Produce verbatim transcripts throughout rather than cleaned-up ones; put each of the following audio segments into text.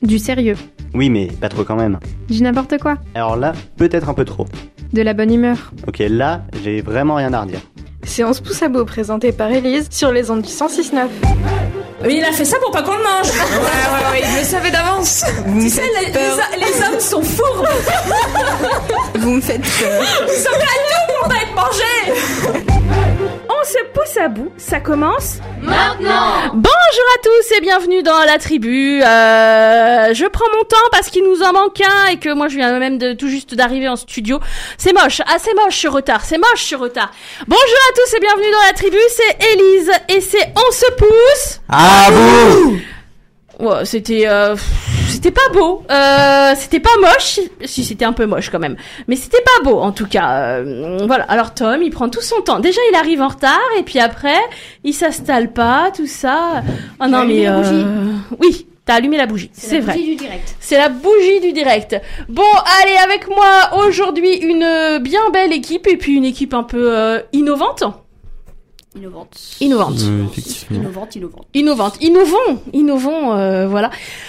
Du sérieux. Oui, mais pas trop quand même. Du n'importe quoi. Alors là, peut-être un peu trop. De la bonne humeur. Ok, là, j'ai vraiment rien à redire. Séance pouce à bout présentée par Élise sur les ondes du cent six neuf. Oui, il a fait ça pour pas qu'on le mange. Ouais, ouais, ouais, je le savais d'avance. Tu sais, les, les, les hommes sont fourbes. Vous me faites peur. Ils sont prêts à tout pour être mangés. On se pousse à bout, ça commence maintenant. Bonjour à tous et bienvenue dans la tribu. Euh, je prends mon temps parce qu'il nous en manque un et que moi je viens même de tout juste d'arriver en studio. C'est moche, ah c'est moche, je suis en retard, c'est moche, je suis en retard. Bonjour à tous et bienvenue dans la tribu, c'est Élise et c'est On se pousse à vous. Ouais, c'était euh, c'était pas beau, euh, c'était pas moche, si c'était un peu moche quand même, mais c'était pas beau en tout cas. Euh, voilà. Alors Tom, il prend tout son temps. Déjà, il arrive en retard et puis après, il s'installe pas, tout ça. Oh non mais la bougie. euh... oui, t'as allumé la bougie, c'est, c'est vrai. C'est la bougie du direct. C'est la bougie du direct. Bon, allez avec moi aujourd'hui une bien belle équipe et puis une équipe un peu euh, innovante. Innovante. Innovante. Euh, effectivement. Innovante, innovante. Innovante. Innovons. Innovons, euh, voilà.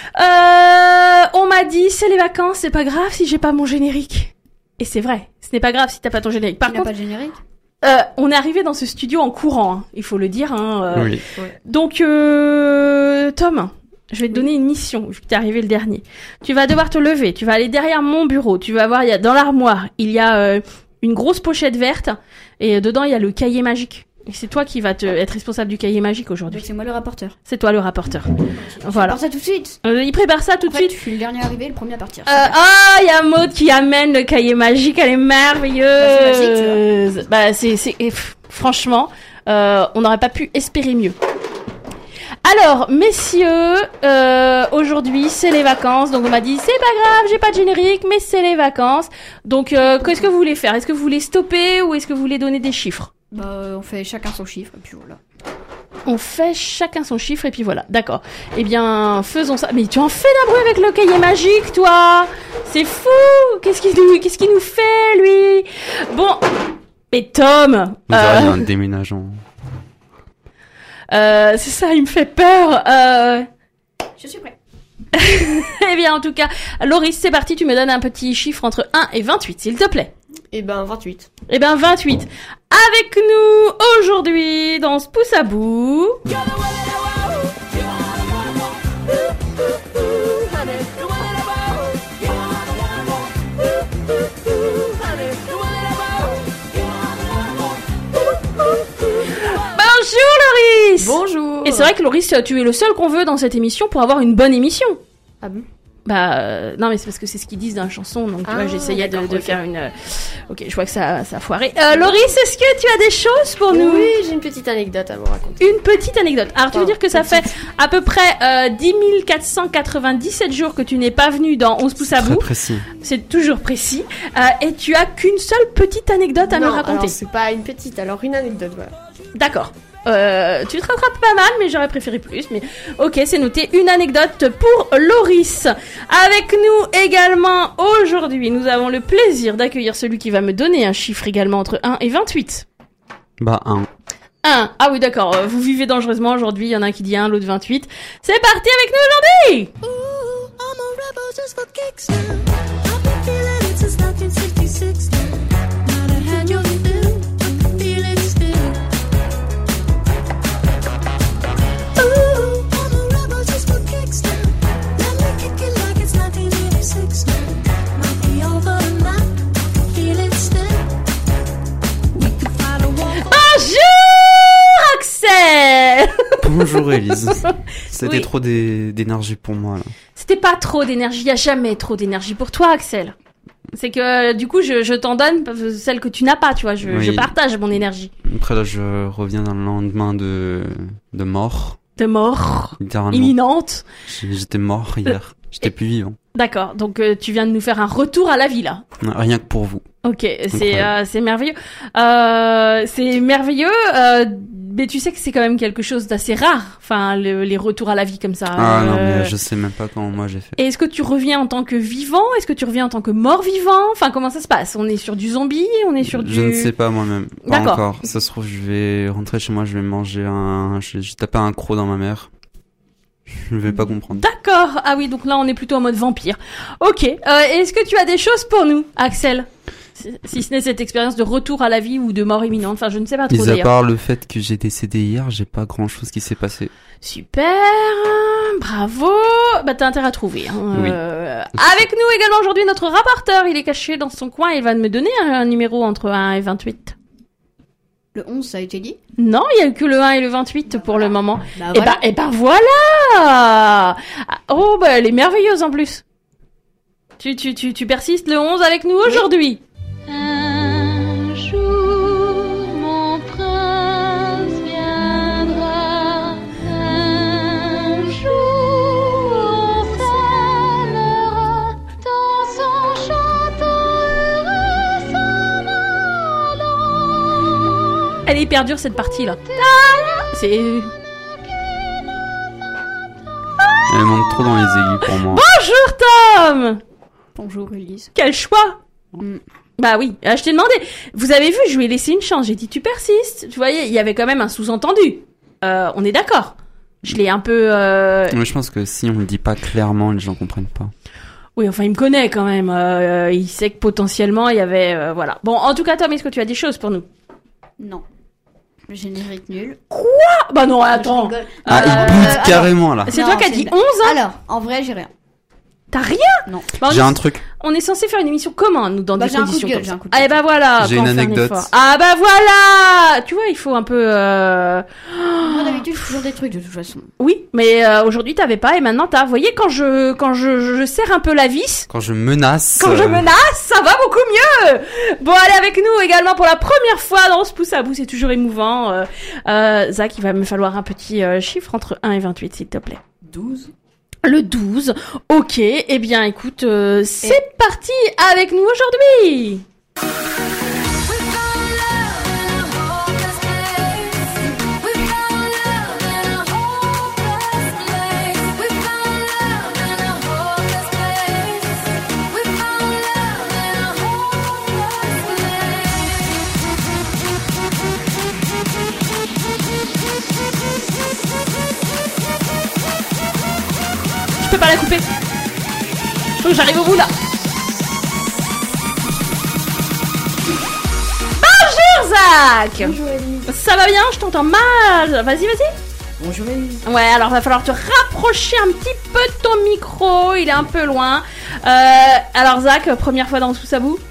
Euh, on m'a dit, c'est les vacances, c'est pas grave si j'ai pas mon générique. Et c'est vrai, ce n'est pas grave si t'as pas ton générique. Par tu contre, n'as pas de générique euh, on est arrivé dans ce studio en courant, hein, il faut le dire. Hein, euh, Oui. Ouais. Donc, euh, Tom, je vais te donner une mission, vu que t'es arrivé le dernier. Tu vas devoir te lever, tu vas aller derrière mon bureau, tu vas voir, il y a, dans l'armoire, il y a euh, une grosse pochette verte, et dedans, il y a le cahier magique. Et c'est toi qui vas te, être responsable du cahier magique aujourd'hui. Donc c'est moi le rapporteur. C'est toi le rapporteur. Voilà. Prépare ça tout de suite. Euh, il prépare ça tout En de fait, suite. je suis le dernier arrivé, le premier à partir. Euh, ah, il y a Maud qui amène le cahier magique, elle est merveilleuse. Bah, c'est magique, bah, c'est, c'est, et, pff, franchement, euh, on n'aurait pas pu espérer mieux. Alors, messieurs, euh, aujourd'hui, c'est les vacances. Donc, on m'a dit, c'est pas grave, j'ai pas de générique, mais c'est les vacances. Donc, euh, qu'est-ce que vous voulez faire? Est-ce que vous voulez stopper ou est-ce que vous voulez donner des chiffres? Bah, euh, on fait chacun son chiffre, et puis voilà. On fait chacun son chiffre et puis voilà, d'accord. Eh bien, faisons ça. Mais tu en fais d'un bruit avec le cahier magique, toi. C'est fou. Qu'est-ce qu'il nous, qu'est-ce qu'il nous fait, lui? Bon, mais Tom. Vous euh, auriez un déménageant. euh, c'est ça, il me fait peur. Euh... Je suis prêt. eh bien, en tout cas, Loris, c'est parti. Tu me donnes un petit chiffre entre un et vingt-huit, s'il te plaît. Eh ben, vingt-huit. Eh ben, vingt-huit. Avec nous, aujourd'hui, dans ce pouce à bout... Bonjour, Loris! Bonjour. Et c'est vrai que, Loris, tu es le seul qu'on veut dans cette émission pour avoir une bonne émission. Ah bon? Bah euh, non mais c'est parce que c'est ce qu'ils disent dans la chanson, donc tu Ah, vois, j'essayais de, de d'accord, ok. faire une euh, ok, je vois que ça ça a foiré. euh, Loris, est-ce que tu as des choses pour nous? Oui, j'ai une petite anecdote à vous raconter. Une petite anecdote. Alors tu veux Enfin, dire que ça fait à peu près euh, dix mille quatre cent quatre-vingt-dix-sept jours que tu n'es pas venu dans onze pouces à Très bout. précis. C'est toujours précis. Euh, et tu as qu'une seule petite anecdote à non, me raconter. alors c'est pas une petite, alors une anecdote, voilà. D'accord. Euh, tu te rattrapes pas mal, mais j'aurais préféré plus. Mais ok, c'est noté. Une anecdote pour Loris. Avec nous également aujourd'hui, nous avons le plaisir d'accueillir celui qui va me donner un chiffre également entre un et vingt-huit. Bah, un. un. Ah oui, d'accord. euh, Vous vivez dangereusement aujourd'hui. Il y en a un qui dit un, l'autre vingt-huit. C'est parti avec nous aujourd'hui. Bonjour Axel. Bonjour Élise. C'était Oui. trop d'é- d'énergie pour moi là. C'était pas trop d'énergie, il y a jamais trop d'énergie pour toi, Axel. C'est que du coup, je, je t'en donne celle que tu n'as pas, tu vois. Je, Oui. je partage mon énergie. Après là, je reviens d'un lendemain de de mort, De mort littéralement. imminente. J'ai- J'étais mort hier. J'étais plus vivant. D'accord. Donc euh, tu viens de nous faire un retour à la vie là. Rien que pour vous. Ok, c'est Incroyable. euh, c'est merveilleux. Euh, c'est merveilleux. Euh, mais tu sais que c'est quand même quelque chose d'assez rare. Enfin, le- les retours à la vie comme ça. Ah non, Euh, mais je sais même pas comment moi j'ai fait. Et est-ce que tu reviens en tant que vivant? Est-ce que tu reviens en tant que mort-vivant? Enfin, comment ça se passe? On est sur du zombie? On est sur du... Je ne sais pas moi-même. Pas D'accord. encore. Ça se trouve, je vais rentrer chez moi, je vais manger un. Je vais je vais taper un croc dans ma mère. Je vais pas comprendre. D'accord. Ah oui, donc là, on est plutôt en mode vampire. Ok. Euh, est-ce que tu as des choses pour nous, Axel ? Si ce n'est cette expérience de retour à la vie ou de mort imminente. Enfin, je ne sais pas trop Mis à d'ailleurs. part le fait que j'ai décédé hier, j'ai pas grand chose qui s'est passé. Super. Bravo. Bah, t'as intérêt à trouver. Hein. Oui. Euh, avec nous également aujourd'hui notre rapporteur. Il est caché dans son coin. Il va me donner un, un numéro entre un et vingt-huit. Le onze, ça a été dit? Non, il y a eu que le un et le vingt-huit pour le moment. Bah Et voilà. bah, et ben voilà. Ah, oh, bah, elle est merveilleuse en plus. Tu, tu, tu, tu persistes le onze avec nous aujourd'hui. Un jour, mon prince viendra. Un jour, on s'aimera dans son château heureux s'en allant. Elle est hyper dure cette partie là. C'est. Elle monte trop dans les aigus pour moi. Bonjour Tom. Bonjour, Elise. Quel choix. Mm. Bah oui, euh, je t'ai demandé. Vous avez vu, je lui ai laissé une chance. J'ai dit tu persistes. Tu voyais, il y avait quand même un sous-entendu. Euh, on est d'accord. Je l'ai un peu. Euh... Mais je pense que si on le dit pas clairement, les gens comprennent pas. Oui, enfin, il me connaît quand même. Euh, il sait que potentiellement il y avait. Euh, voilà. Bon, en tout cas, Tom, est-ce que tu as des choses pour nous? Non. Le générique nul. Ah, bah non, attends. Je rigole. Ah, Euh, il boude alors- carrément là. C'est Non, toi qui as c'est dit une- onze hein. Alors, en vrai, j'ai rien. T'as rien? Non. Bah, on, J'ai est, un truc. on est censé faire une émission comment, nous, dans Bah, des j'ai un coup de conditions gueule, comme j'ai ça. un coup de Ah, et bah voilà. J'ai quand une on fait un anecdote. effort. Ah bah voilà. Tu vois, il faut un peu. Euh... Moi, d'habitude, je fais toujours des trucs, de toute façon. Oui, mais euh, aujourd'hui t'avais pas et maintenant t'as. Vous voyez, quand je quand je, je, je serre un peu la vis, Quand je menace. quand je euh, menace, ça va beaucoup mieux. Bon, allez avec nous également pour la première fois dans ce pouce à bout, c'est toujours émouvant. Euh, euh, Zach, il va me falloir un petit euh, chiffre entre un et vingt-huit, s'il te plaît. douze. Le douze. Ok, eh bien écoute, euh, c'est parti avec nous aujourd'hui. Je peux pas la couper. Faut que j'arrive au bout là. Bonjour Zach. Bonjour, Elise. Ça va bien? Je t'entends mal. Vas-y, vas-y. Bonjour, Elise. Ouais, alors va falloir te rapprocher un petit peu de ton micro. Il est un peu loin. Euh, alors Zach, première fois dans Sous à bout.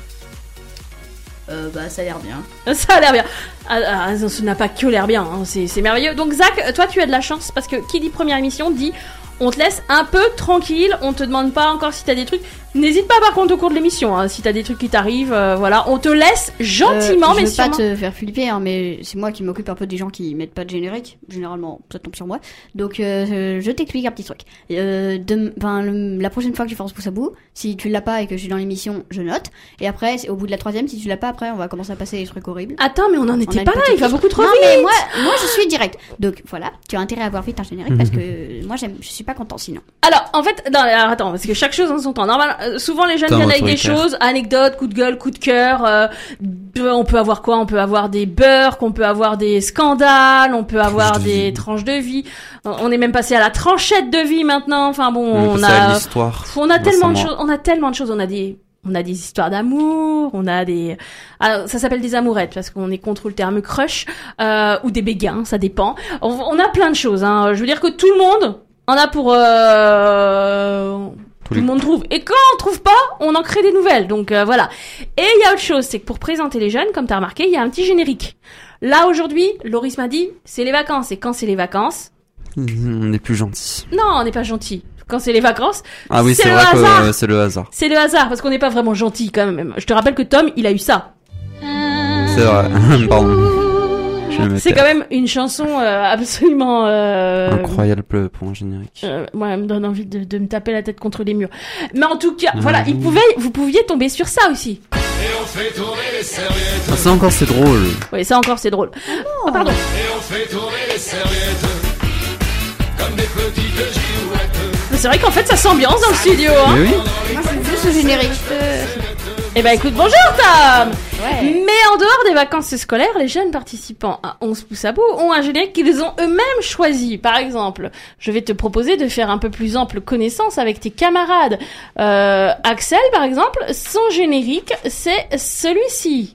Euh, bah, ça a l'air bien. Ça a l'air bien. Ah, ah, ça n'a pas que l'air bien. Hein. C'est, c'est merveilleux. Donc Zach, toi tu as de la chance parce que qui dit première émission dit on te laisse un peu tranquille, on te demande pas encore si t'as des trucs. N'hésite pas par contre au cours de l'émission, hein, si t'as des trucs qui t'arrivent, euh, voilà, on te laisse gentiment, Euh, mais je veux pas sûrement. te faire flipper, hein, mais c'est moi qui m'occupe un peu des gens qui mettent pas de générique. Généralement, ça tombe sur moi. Donc, euh, je t'explique un petit truc. Euh, de, ben, le- la prochaine fois que tu feras ce pouce à bout, si tu l'as pas et que je suis dans l'émission, je note. Et après, c'est au bout de la troisième, si tu l'as pas, après, on va commencer à passer des trucs horribles. Attends, mais on en On a était une pas là, petite il va fiche. beaucoup trop non, vite. mais moi, moi, je suis direct. Donc, voilà, tu as intérêt à avoir vite un générique parce que moi, j'aime, je suis pas content sinon. Alors, en fait, non, alors, attends, parce que chaque chose en son temps. Normal, euh, souvent les jeunes Tom viennent avec des autoritaire. choses, anecdotes, coup de gueule, coup de cœur. Euh, on peut avoir quoi? On peut avoir des beurres, on peut avoir des scandales, on peut avoir de des vie. tranches de vie. On est même passé à la tranchette de vie maintenant. Enfin bon, On, on a a, l'histoire. on a tellement de récemment. choses. On a tellement de choses. On a des, on a des histoires d'amour. On a des, ah, ça s'appelle des amourettes parce qu'on est contre le terme crush euh, ou des béguins, ça dépend. On, on a plein de choses. Hein. Je veux dire que tout le monde en a pour. Euh... Tout les- le monde trouve. Et quand on trouve pas, on en crée des nouvelles. Donc euh, voilà. Et il y a autre chose, c'est que pour présenter les jeunes, comme t'as remarqué, il y a un petit générique. Là aujourd'hui, Loris m'a dit, c'est les vacances. Et quand c'est les vacances, On est plus gentil. non, on n'est pas gentil. Quand c'est les vacances, Ah oui, C'est c'est le vrai que hasard. euh, c'est le hasard. c'est le hasard parce qu'on n'est pas vraiment gentil quand même. Je te rappelle que Tom, il a eu ça. C'est vrai. Pardon. Je vais me C'est taire. quand même une chanson euh, absolument euh, Incroyable pour un générique. Euh, moi, elle me donne envie de, de me taper la tête contre les murs. Mais en tout cas, Ouais. voilà, il pouvait, vous pouviez tomber sur ça aussi. Ah, ça encore c'est drôle. Oui, ça encore, c'est drôle. Oh, pardon. Mais c'est vrai qu'en fait, ça s'ambiance dans le studio. Hein. Mais oui. Moi, je veux juste ce générique. Euh, Eh ben, écoute, bonjour Tom. Ouais. Mais en dehors des vacances scolaires, les jeunes participants à onze pouces à bout ont un générique qu'ils ont eux-mêmes choisi. Par exemple, je vais te proposer de faire un peu plus ample connaissance avec tes camarades. Euh, Axel, par exemple, son générique, c'est celui-ci.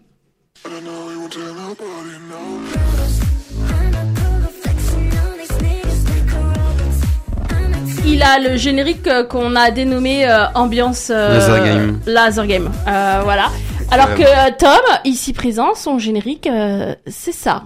Il a le générique euh, qu'on a dénommé euh, ambiance euh, Laser Game. Laser Game. Euh, voilà. Alors que euh, Tom, ici présent, son générique, euh, c'est ça.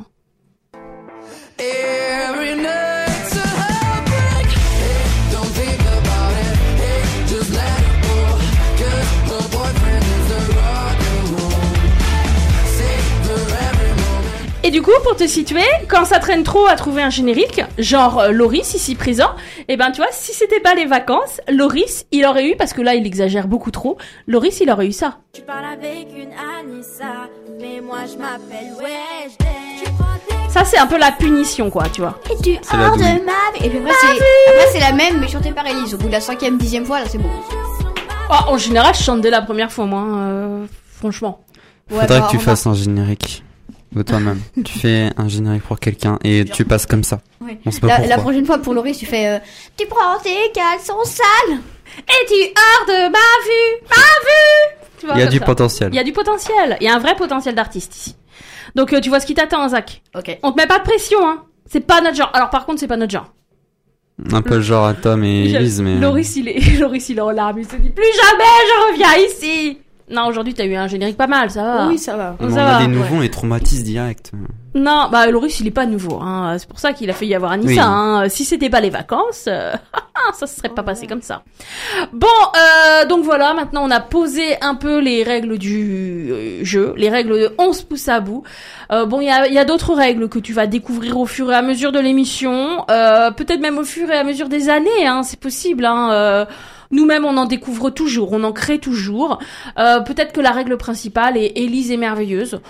Et du coup, pour te situer, quand ça traîne trop à trouver un générique, genre euh, Loris ici présent, et ben tu vois, si c'était pas les vacances, Loris, il aurait eu, parce que là il exagère beaucoup trop, Loris il aurait eu ça. Tu parles avec une Anissa, mais moi je m'appelle Weshden. Tu prends des... Ça c'est un peu la punition quoi, tu vois. Et tu C'est la hors de douille. ma vie. Et puis après, c'est, après, c'est la même, mais chantée par Elise. Au bout de la cinquième, dixième fois, là, c'est bon. Oh, en général, je chante dès la première fois moi, euh, franchement. Ouais, Faudrait bah, que tu remarque. fasses un générique de toi-même. Tu fais un générique pour quelqu'un et tu passes comme ça. Ouais. On sait pas La, pourquoi. la prochaine fois, pour Loris, tu fais euh, tu prends tes caleçons sales. Et tu hors de ma vue, ma vue. Tu vois, Il y a comme du ça. potentiel. Il y a du potentiel. Il y a un vrai potentiel d'artiste ici. Donc euh, tu vois ce qui t'attend, Zach. Ok. On te met pas de pression, hein. C'est pas notre genre. Alors par contre, c'est pas notre genre. Un peu le genre à Tom et Elise, mais... Loris, il est, Loris, il est en larmes. Il se dit plus jamais je reviens ici. Non, aujourd'hui, t'as eu un générique pas mal, ça va. Oui, ça va. On ça a va. des nouveaux, on les traumatise direct. Non, bah Loris, il est pas nouveau. Hein. C'est pour ça qu'il a failli y avoir Anissa. Oui. Hein. Si c'était pas les vacances, euh, ça se serait pas passé comme ça. Bon, euh, donc voilà. Maintenant, on a posé un peu les règles du euh, jeu, les règles de onze pouces à bout. Euh, bon, il y a, il y a d'autres règles que tu vas découvrir au fur et à mesure de l'émission, euh, peut-être même au fur et à mesure des années. Hein. C'est possible. Hein. Euh, Nous-mêmes, on en découvre toujours, on en crée toujours. Euh, peut-être que la règle principale est Élise est merveilleuse.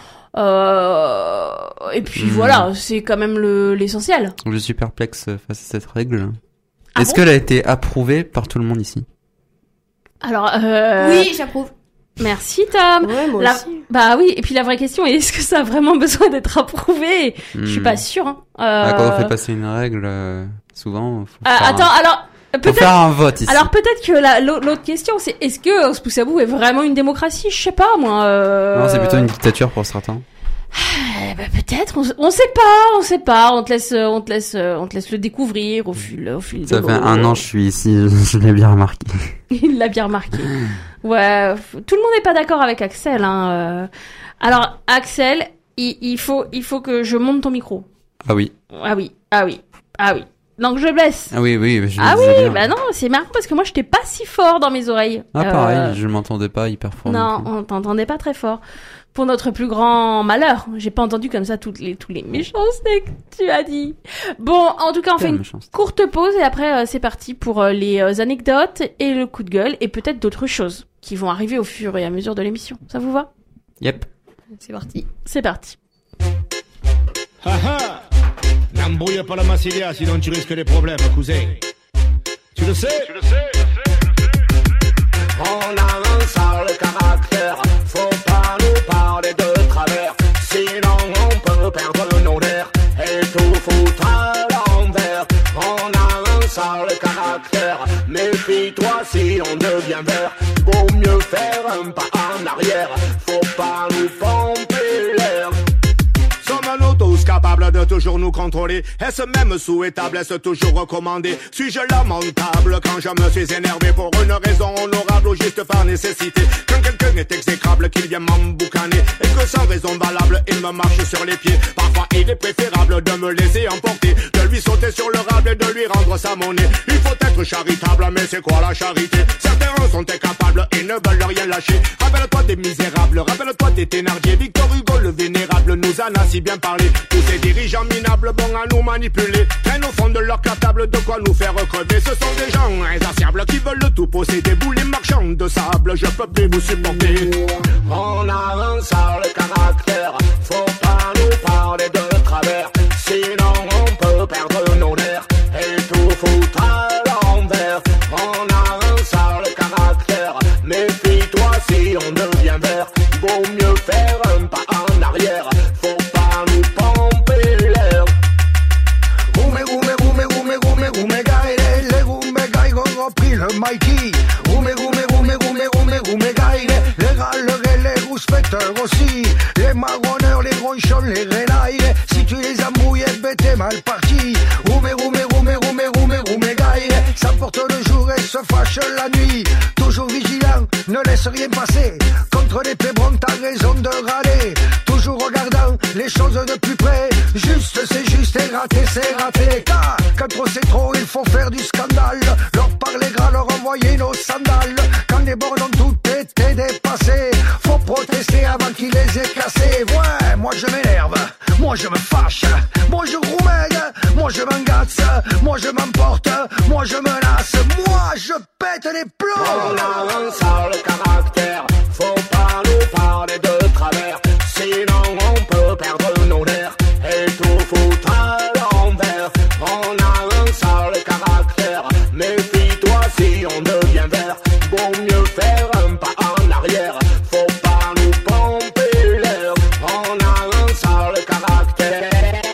Euh, et puis Mmh. voilà, c'est quand même le, l'essentiel. Je suis perplexe face à cette règle. Ah Est-ce bon qu'elle a été approuvée par tout le monde ici? Alors, euh, Oui, j'approuve. merci Tom. Ouais, moi La- aussi. Bah oui, et puis la vraie question est, est-ce que ça a vraiment besoin d'être approuvé? Je suis Hmm. pas sûre. Hein. Ah, quand on Euh, fait passer une règle, euh, souvent, faut ah, faire, attends, un... alors, faut peut-être... faire un vote ici. Alors peut-être que la, l'au- l'autre question c'est est-ce que On se pousse à bout est vraiment une démocratie? Je sais pas moi. Euh... Non, c'est plutôt une dictature pour certains. Eh ben, peut-être, on, s- on sait pas, on sait pas, on te laisse, euh, on te laisse, euh, on te laisse le découvrir au fil, au fil. Ça de fait l'eau. un an que je suis ici, je l'ai bien remarqué. Il l'a bien remarqué. Ouais, f- tout le monde n'est pas d'accord avec Axel. Hein. euh. Alors Axel, il, il faut, il faut que je monte ton micro. Ah oui. Ah oui, ah oui, ah oui. Donc je blesse. Ah oui, oui, je le Ah disais oui, bien. bah non, c'est marrant parce que moi je t'ai pas si fort dans mes oreilles. Ah Euh, pareil, je m'entendais pas hyper fort. Non, plus. on t'entendait pas très fort. Pour notre plus grand malheur, j'ai pas entendu comme ça toutes les tous les méchancetés que tu as dit. Bon, en tout cas, on fait Quelle une méchanceté. courte pause et après euh, c'est parti pour euh, les euh, anecdotes et le coup de gueule et peut-être d'autres choses qui vont arriver au fur et à mesure de l'émission. Ça vous va? Yep. C'est parti. C'est parti. Haha, n'embrouille pas la Massilia, sinon tu risques des problèmes, cousin. Tu le sais, tu le sais, On a un sale caractère, faut pas nous parler de travers, sinon on peut perdre nos nerfs et tout foutre à l'envers. On a un sale caractère, méfie-toi si on devient vert, vaut mieux faire un pas en arrière, faut pas nous pomper l'air. sommes-nous tous capables de toujours nous contrôler? Est-ce même souhaitable, est-ce toujours recommandé? Suis-je lamentable quand je me suis énervé pour une raison honorable ou juste par nécessité? Quand quelqu'un est exécrable, qu'il vient m'emboucaner et que sans raison valable, il me marche sur les pieds. Parfois il est préférable de me laisser emporter, de lui sauter sur le rable et de lui rendre sa monnaie. Il faut être charitable, mais c'est quoi la charité? Certains sont incapables et ne veulent rien lâcher. Rappelle-toi des misérables, rappelle-toi des Thénardier. Victor Hugo le vénérable nous en a si bien parlé. Tous ces dirigeants minables, bons à nous manipuler, traînent au fond de leur cartable de quoi nous faire crever. Ce sont des gens insatiables qui veulent tout posséder. Vous les marchands de sable, je peux plus vous supporter. On a un sale caractère, faut pas nous parler de travers, sinon on peut perdre nos nerfs et tout foutre à l'envers. On a un sale caractère, méfie-toi si on devient vert, vaut mieux faire un Rumegaire, les Rumegaire ont repris le Mikey. Rume, rume, rume, rume, rume, Rumegaire, les râleurs et les rouspecteurs aussi. Les marronneurs, les gronchons, les renailles. Si tu les embrouilles, ben t'es mal parti. Rume, rume, rume, rume, rume, Rumegaire, ça porte le jour et se fâche la nuit. Toujours vigilant, ne laisse rien passer. Contre les pébrons, t'as raison de râler. Toujours regardant les choses de plus près. Juste c'est juste et raté c'est raté. Car quand trop c'est trop, il faut faire du scandale. Leur parler gras, leur envoyer nos sandales. Quand les bornes ont tout été dépassées, faut protester avant qu'ils les aient cassés. Ouais, moi je m'énerve, moi je me fâche, moi je roumègue, moi je m'engace, moi je m'emporte, moi je menace, moi je pète les plombs. On a un sale caractère, faut pas nous parler de travers, sinon on peut perdre nos nerfs et tout foutre à l'envers. On a un sale caractère, méfie-toi si on devient vert, vaut mieux faire un pas en arrière, faut pas nous pomper l'air. On a un sale caractère.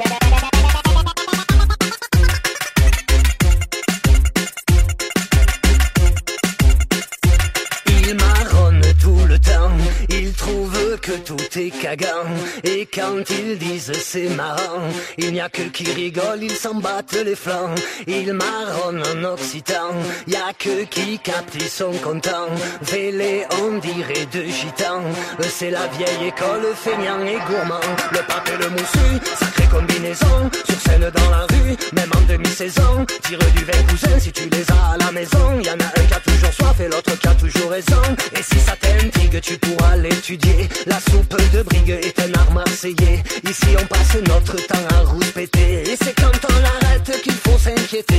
Il marronne tout le temps, il trouve que tout est cagant. Et quand ils disent c'est marrant, il n'y a que qui rigole, ils s'en battent les flancs. Il marronne en occitan, y a que qui capte, ils sont contents. Vélé on dirait de gitans, c'est la vieille école, feignant et gourmand. Le pape et le moussu, sacrée combinaison, sur scène dans la rue, même en demi-saison. Tire du vin cousin si tu les as à la maison. Y en a un qui a toujours soif et l'autre qui a toujours raison. Et si ça t'intrigue, tu pourras l'étudier. La soupe de brigue est un art marseillais. Ici on passe notre temps à rouspéter. Et c'est quand on l'arrête qu'il faut s'inquiéter.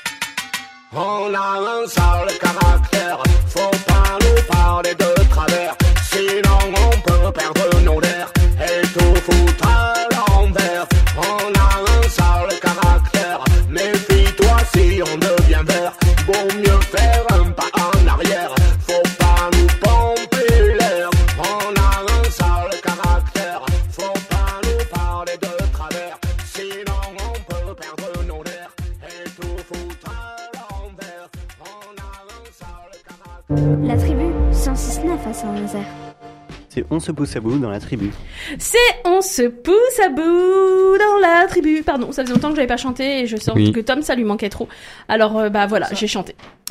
On a un sale caractère, faut pas nous parler de travers, sinon on peut perdre nos nerfs et tout foutre à l'envers. On a un sale caractère, méfie-toi si on devient vert, vaut mieux faire un pas en arrière, faut pas nous pomper l'air. On a un sale caractère, faut pas nous parler de travers, sinon on peut perdre nos nerfs et tout foutre à l'envers. On a un sale caractère. La tribu cent six neuf à Saint-Nazaire. C'est On se pousse à bout dans la tribu. C'est On se pousse à bout dans la tribu. Pardon, ça faisait longtemps que j'avais pas chanté et je sens Oui. que Tom, ça lui manquait trop. Alors, euh, bah voilà, j'ai chanté. Euh...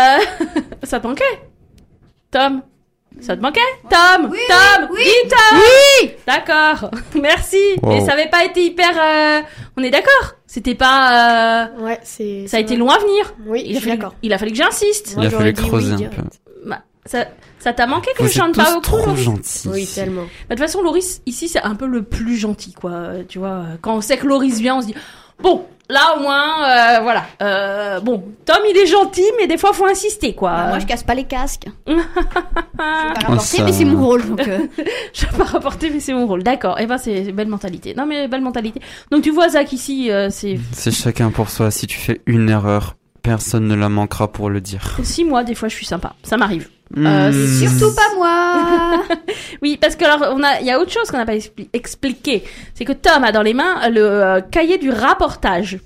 ça te manquait Tom Ça te manquait Tom Oui, Tom oui, Dis Tom Oui. D'accord, merci. Wow. Mais ça avait pas été hyper... euh, On est d'accord. C'était pas... euh, Ouais, c'est. Ça a été long à venir. Oui, Il je a suis fallu... d'accord. Il a fallu que j'insiste. Il a j'aurais fallu dit creuser oui un direct. peu. Bah, ça... ça t'a manqué que Vous je chante êtes pas tous beaucoup trop Loris gentils. Oui, tellement. Bah, de toute façon, Loris, ici, c'est un peu le plus gentil, quoi. Euh, Tu vois, euh, quand on sait que Loris vient, on se dit, bon, là, au moins, euh, voilà. Euh, bon, Tom, il est gentil, mais des fois, faut insister, quoi. Bah, moi, je casse pas les casques. Je vais pas Oh, rapporter, ça- mais c'est mon rôle. Donc, euh, Je vais pas rapporter, mais c'est mon rôle. D'accord. Eh ben, c'est c'est belle mentalité. Non, mais belle mentalité. Donc, tu vois, Zach, ici, euh, c'est C'est chacun pour soi. Si tu fais une erreur, personne ne la manquera pour le dire. aussi moi, des fois, je suis sympa. Ça m'arrive. Hmm. Euh, surtout pas moi. Oui, parce que alors, on a, il y a autre chose qu'on n'a pas expli- expliqué. C'est que Tom a dans les mains le euh, cahier du rapportage.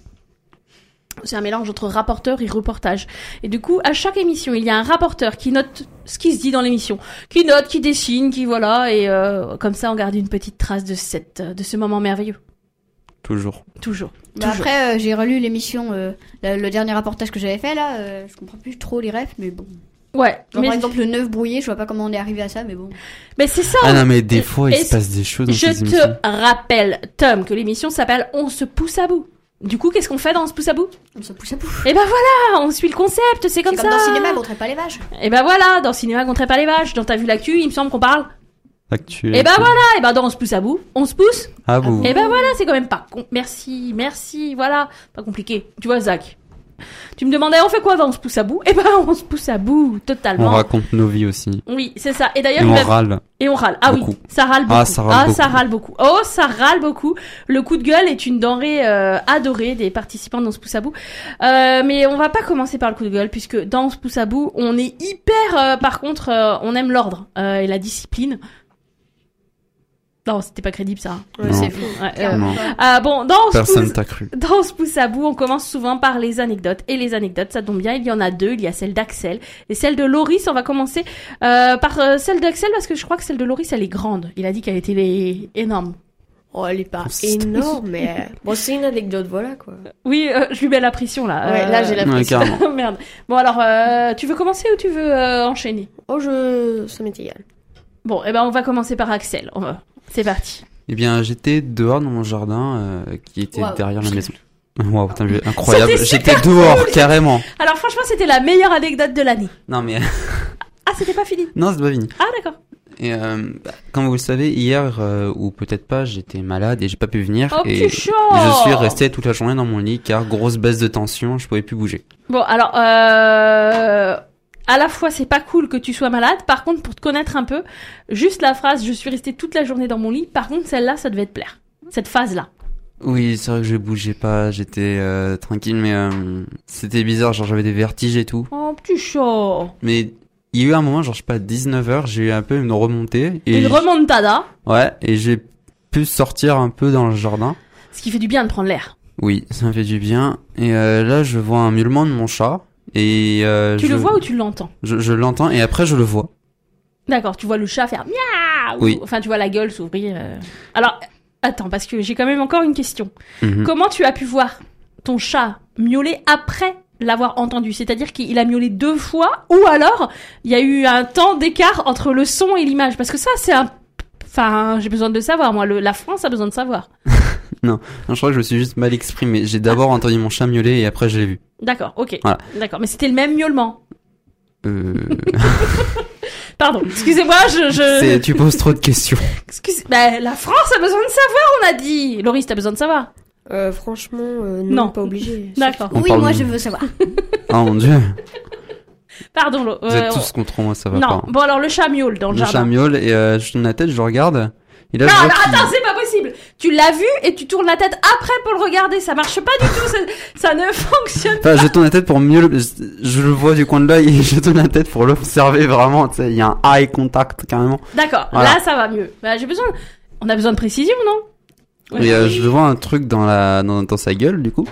C'est un mélange entre rapporteur et reportage. Et du coup, à chaque émission, il y a un rapporteur qui note ce qui se dit dans l'émission, qui note, qui dessine, qui voilà, et euh, comme ça, on garde une petite trace de cette, de ce moment merveilleux. Toujours. Toujours. Bah, Toujours. après, euh, j'ai relu l'émission, euh, le, le dernier reportage que j'avais fait là. Euh, je comprends plus trop les refs, mais bon. Ouais. Genre, mais par exemple, le neuf brouillé, je vois pas comment on est arrivé à ça, mais bon. mais c'est ça. Ah non, mais des fois, il Et se passe des choses dans Je ces émissions. te rappelle, Tom, que l'émission s'appelle On se pousse à bout. Du coup, qu'est-ce qu'on fait dans On se pousse à bout? On se pousse à bout. Eh ben voilà, on suit le concept, c'est comme C'est ça. comme dans le cinéma, on traite pas les vaches. Et ben voilà, dans Cinéma qu'on traite pas les vaches, dans T'as vu l'actu, il me semble qu'on parle. Actu, Et ben actu. voilà, et ben dans On se pousse à bout, on se pousse. Ah vous. Et ben voilà, c'est quand même pas con. Merci, merci, voilà, pas compliqué. Tu vois, Zach, tu me demandais on fait quoi dans On se pousse à bout? Et ben on se pousse à bout, On totalement. raconte nos vies aussi. Oui, c'est ça. Et Et d'ailleurs, on il va- râle. Et on râle. Ah Beaucoup. oui, ça râle beaucoup. Ah, ça râle beaucoup. ça râle beaucoup. Oh, ça râle beaucoup. Le coup de gueule est une denrée euh, adorée des participants dans ce pouce à bout. Euh, mais on va pas commencer par le coup de gueule, puisque dans ce pouce à bout, on est hyper... euh, par contre, euh, on aime l'ordre euh, et la discipline. Non, c'était pas crédible ça. Ouais, c'est fou. Ouais, euh, Non. euh, bon, dans ce Personne pouce- t'a cru. Dans ce pouce à bout, on commence souvent par les anecdotes. Et les anecdotes, ça tombe bien, il y en a deux. Il y a celle d'Axel et celle de Loris. On va commencer euh, par euh, celle d'Axel parce que je crois que celle de Loris, elle est grande. Il a dit qu'elle était les... énorme. Oh, elle est pas énorme, mais euh, bon, c'est une anecdote, voilà quoi. Oui, euh, je lui mets la pression là. Ouais, là j'ai la Ouais, pression. carrément. Merde. Bon alors, euh, tu veux commencer ou tu veux euh, enchaîner? Oh, je, ça m'est égal. Bon, eh ben on va commencer par Axel. On va... C'est parti. Eh bien, j'étais dehors dans mon jardin euh, qui était Wow. derrière la maison. Waouh, t'as vu, incroyable. C'était J'étais super dehors, cool. carrément. Alors franchement, c'était la meilleure anecdote de l'année. Non, mais... Ah, c'était pas fini. non, c'est pas fini. Ah d'accord. Et euh, bah, comme vous le savez, hier, euh, ou peut-être pas, j'étais malade et j'ai pas pu venir. Oh, et petit chaud. je suis resté toute la journée dans mon lit car grosse baisse de tension, je pouvais plus bouger. Bon, alors, euh, à la fois, c'est pas cool que tu sois malade. Par contre, pour te connaître un peu, juste la phrase « je suis resté toute la journée dans mon lit », par contre, celle-là, ça devait te plaire. Cette phase-là. Oui, c'est vrai que je bougeais pas, j'étais euh, tranquille, mais euh, c'était bizarre, genre j'avais des vertiges et tout. Oh, petit chaud. Mais il y a eu un moment, genre je sais pas, dix-neuf heures, j'ai eu un peu une remontée. Et Une j'- remontada, Ouais, et j'ai pu sortir un peu dans le jardin. ce qui fait du bien de prendre l'air. Oui, ça me fait du bien. Et euh, là, je vois un miaulement de mon chat. Et euh, Tu je, le vois ou tu l'entends? je, je l'entends et après je le vois. D'accord, tu vois le chat faire miaou. Oui. Enfin, tu vois la gueule s'ouvrir. euh. Alors, attends, parce que j'ai quand même encore une question. Mhm. Comment tu as pu voir ton chat miauler après l'avoir entendu? C'est-à-dire qu'il a miaulé deux fois, ou alors il y a eu un temps d'écart entre le son et l'image? Parce que ça, c'est un... Enfin, j'ai besoin de savoir, moi. Le... La France a besoin de savoir. Non, je crois que je me suis juste mal exprimé. J'ai d'abord entendu mon chat miauler et après je l'ai vu. D'accord, ok. Voilà. D'accord, mais c'était le même miaulement. Euh... Pardon, excusez-moi, je... je... c'est- tu poses trop de questions. Excuse... Bah, la France a besoin de savoir, on a dit. Loris, t'as besoin de savoir? Euh, franchement, euh, non, Non. pas obligé. D'accord. On Oui, parle moi de- je veux savoir. Oh mon dieu. Pardon, Lo- Vous euh, êtes tous contre moi, ça va Non, pas. bon alors le chat miaule dans le, Le jardin. chat miaule et euh, je tourne la tête, je regarde. Et là, Non, je vois alors qu'il- attends, c'est pas possible. Tu l'as vu et tu tournes la tête après pour le regarder. Ça marche pas du tout. Ça, ça ne fonctionne Enfin, je tourne la tête pour mieux le... Je, je le vois du coin de l'œil et je tourne la tête pour l'observer vraiment. Tu sais, il y a un eye contact carrément. D'accord, Voilà. là ça va mieux. Bah, j'ai besoin. On a besoin de précision, non? Ouais. Et euh, je vois un truc dans la dans, dans sa gueule du coup.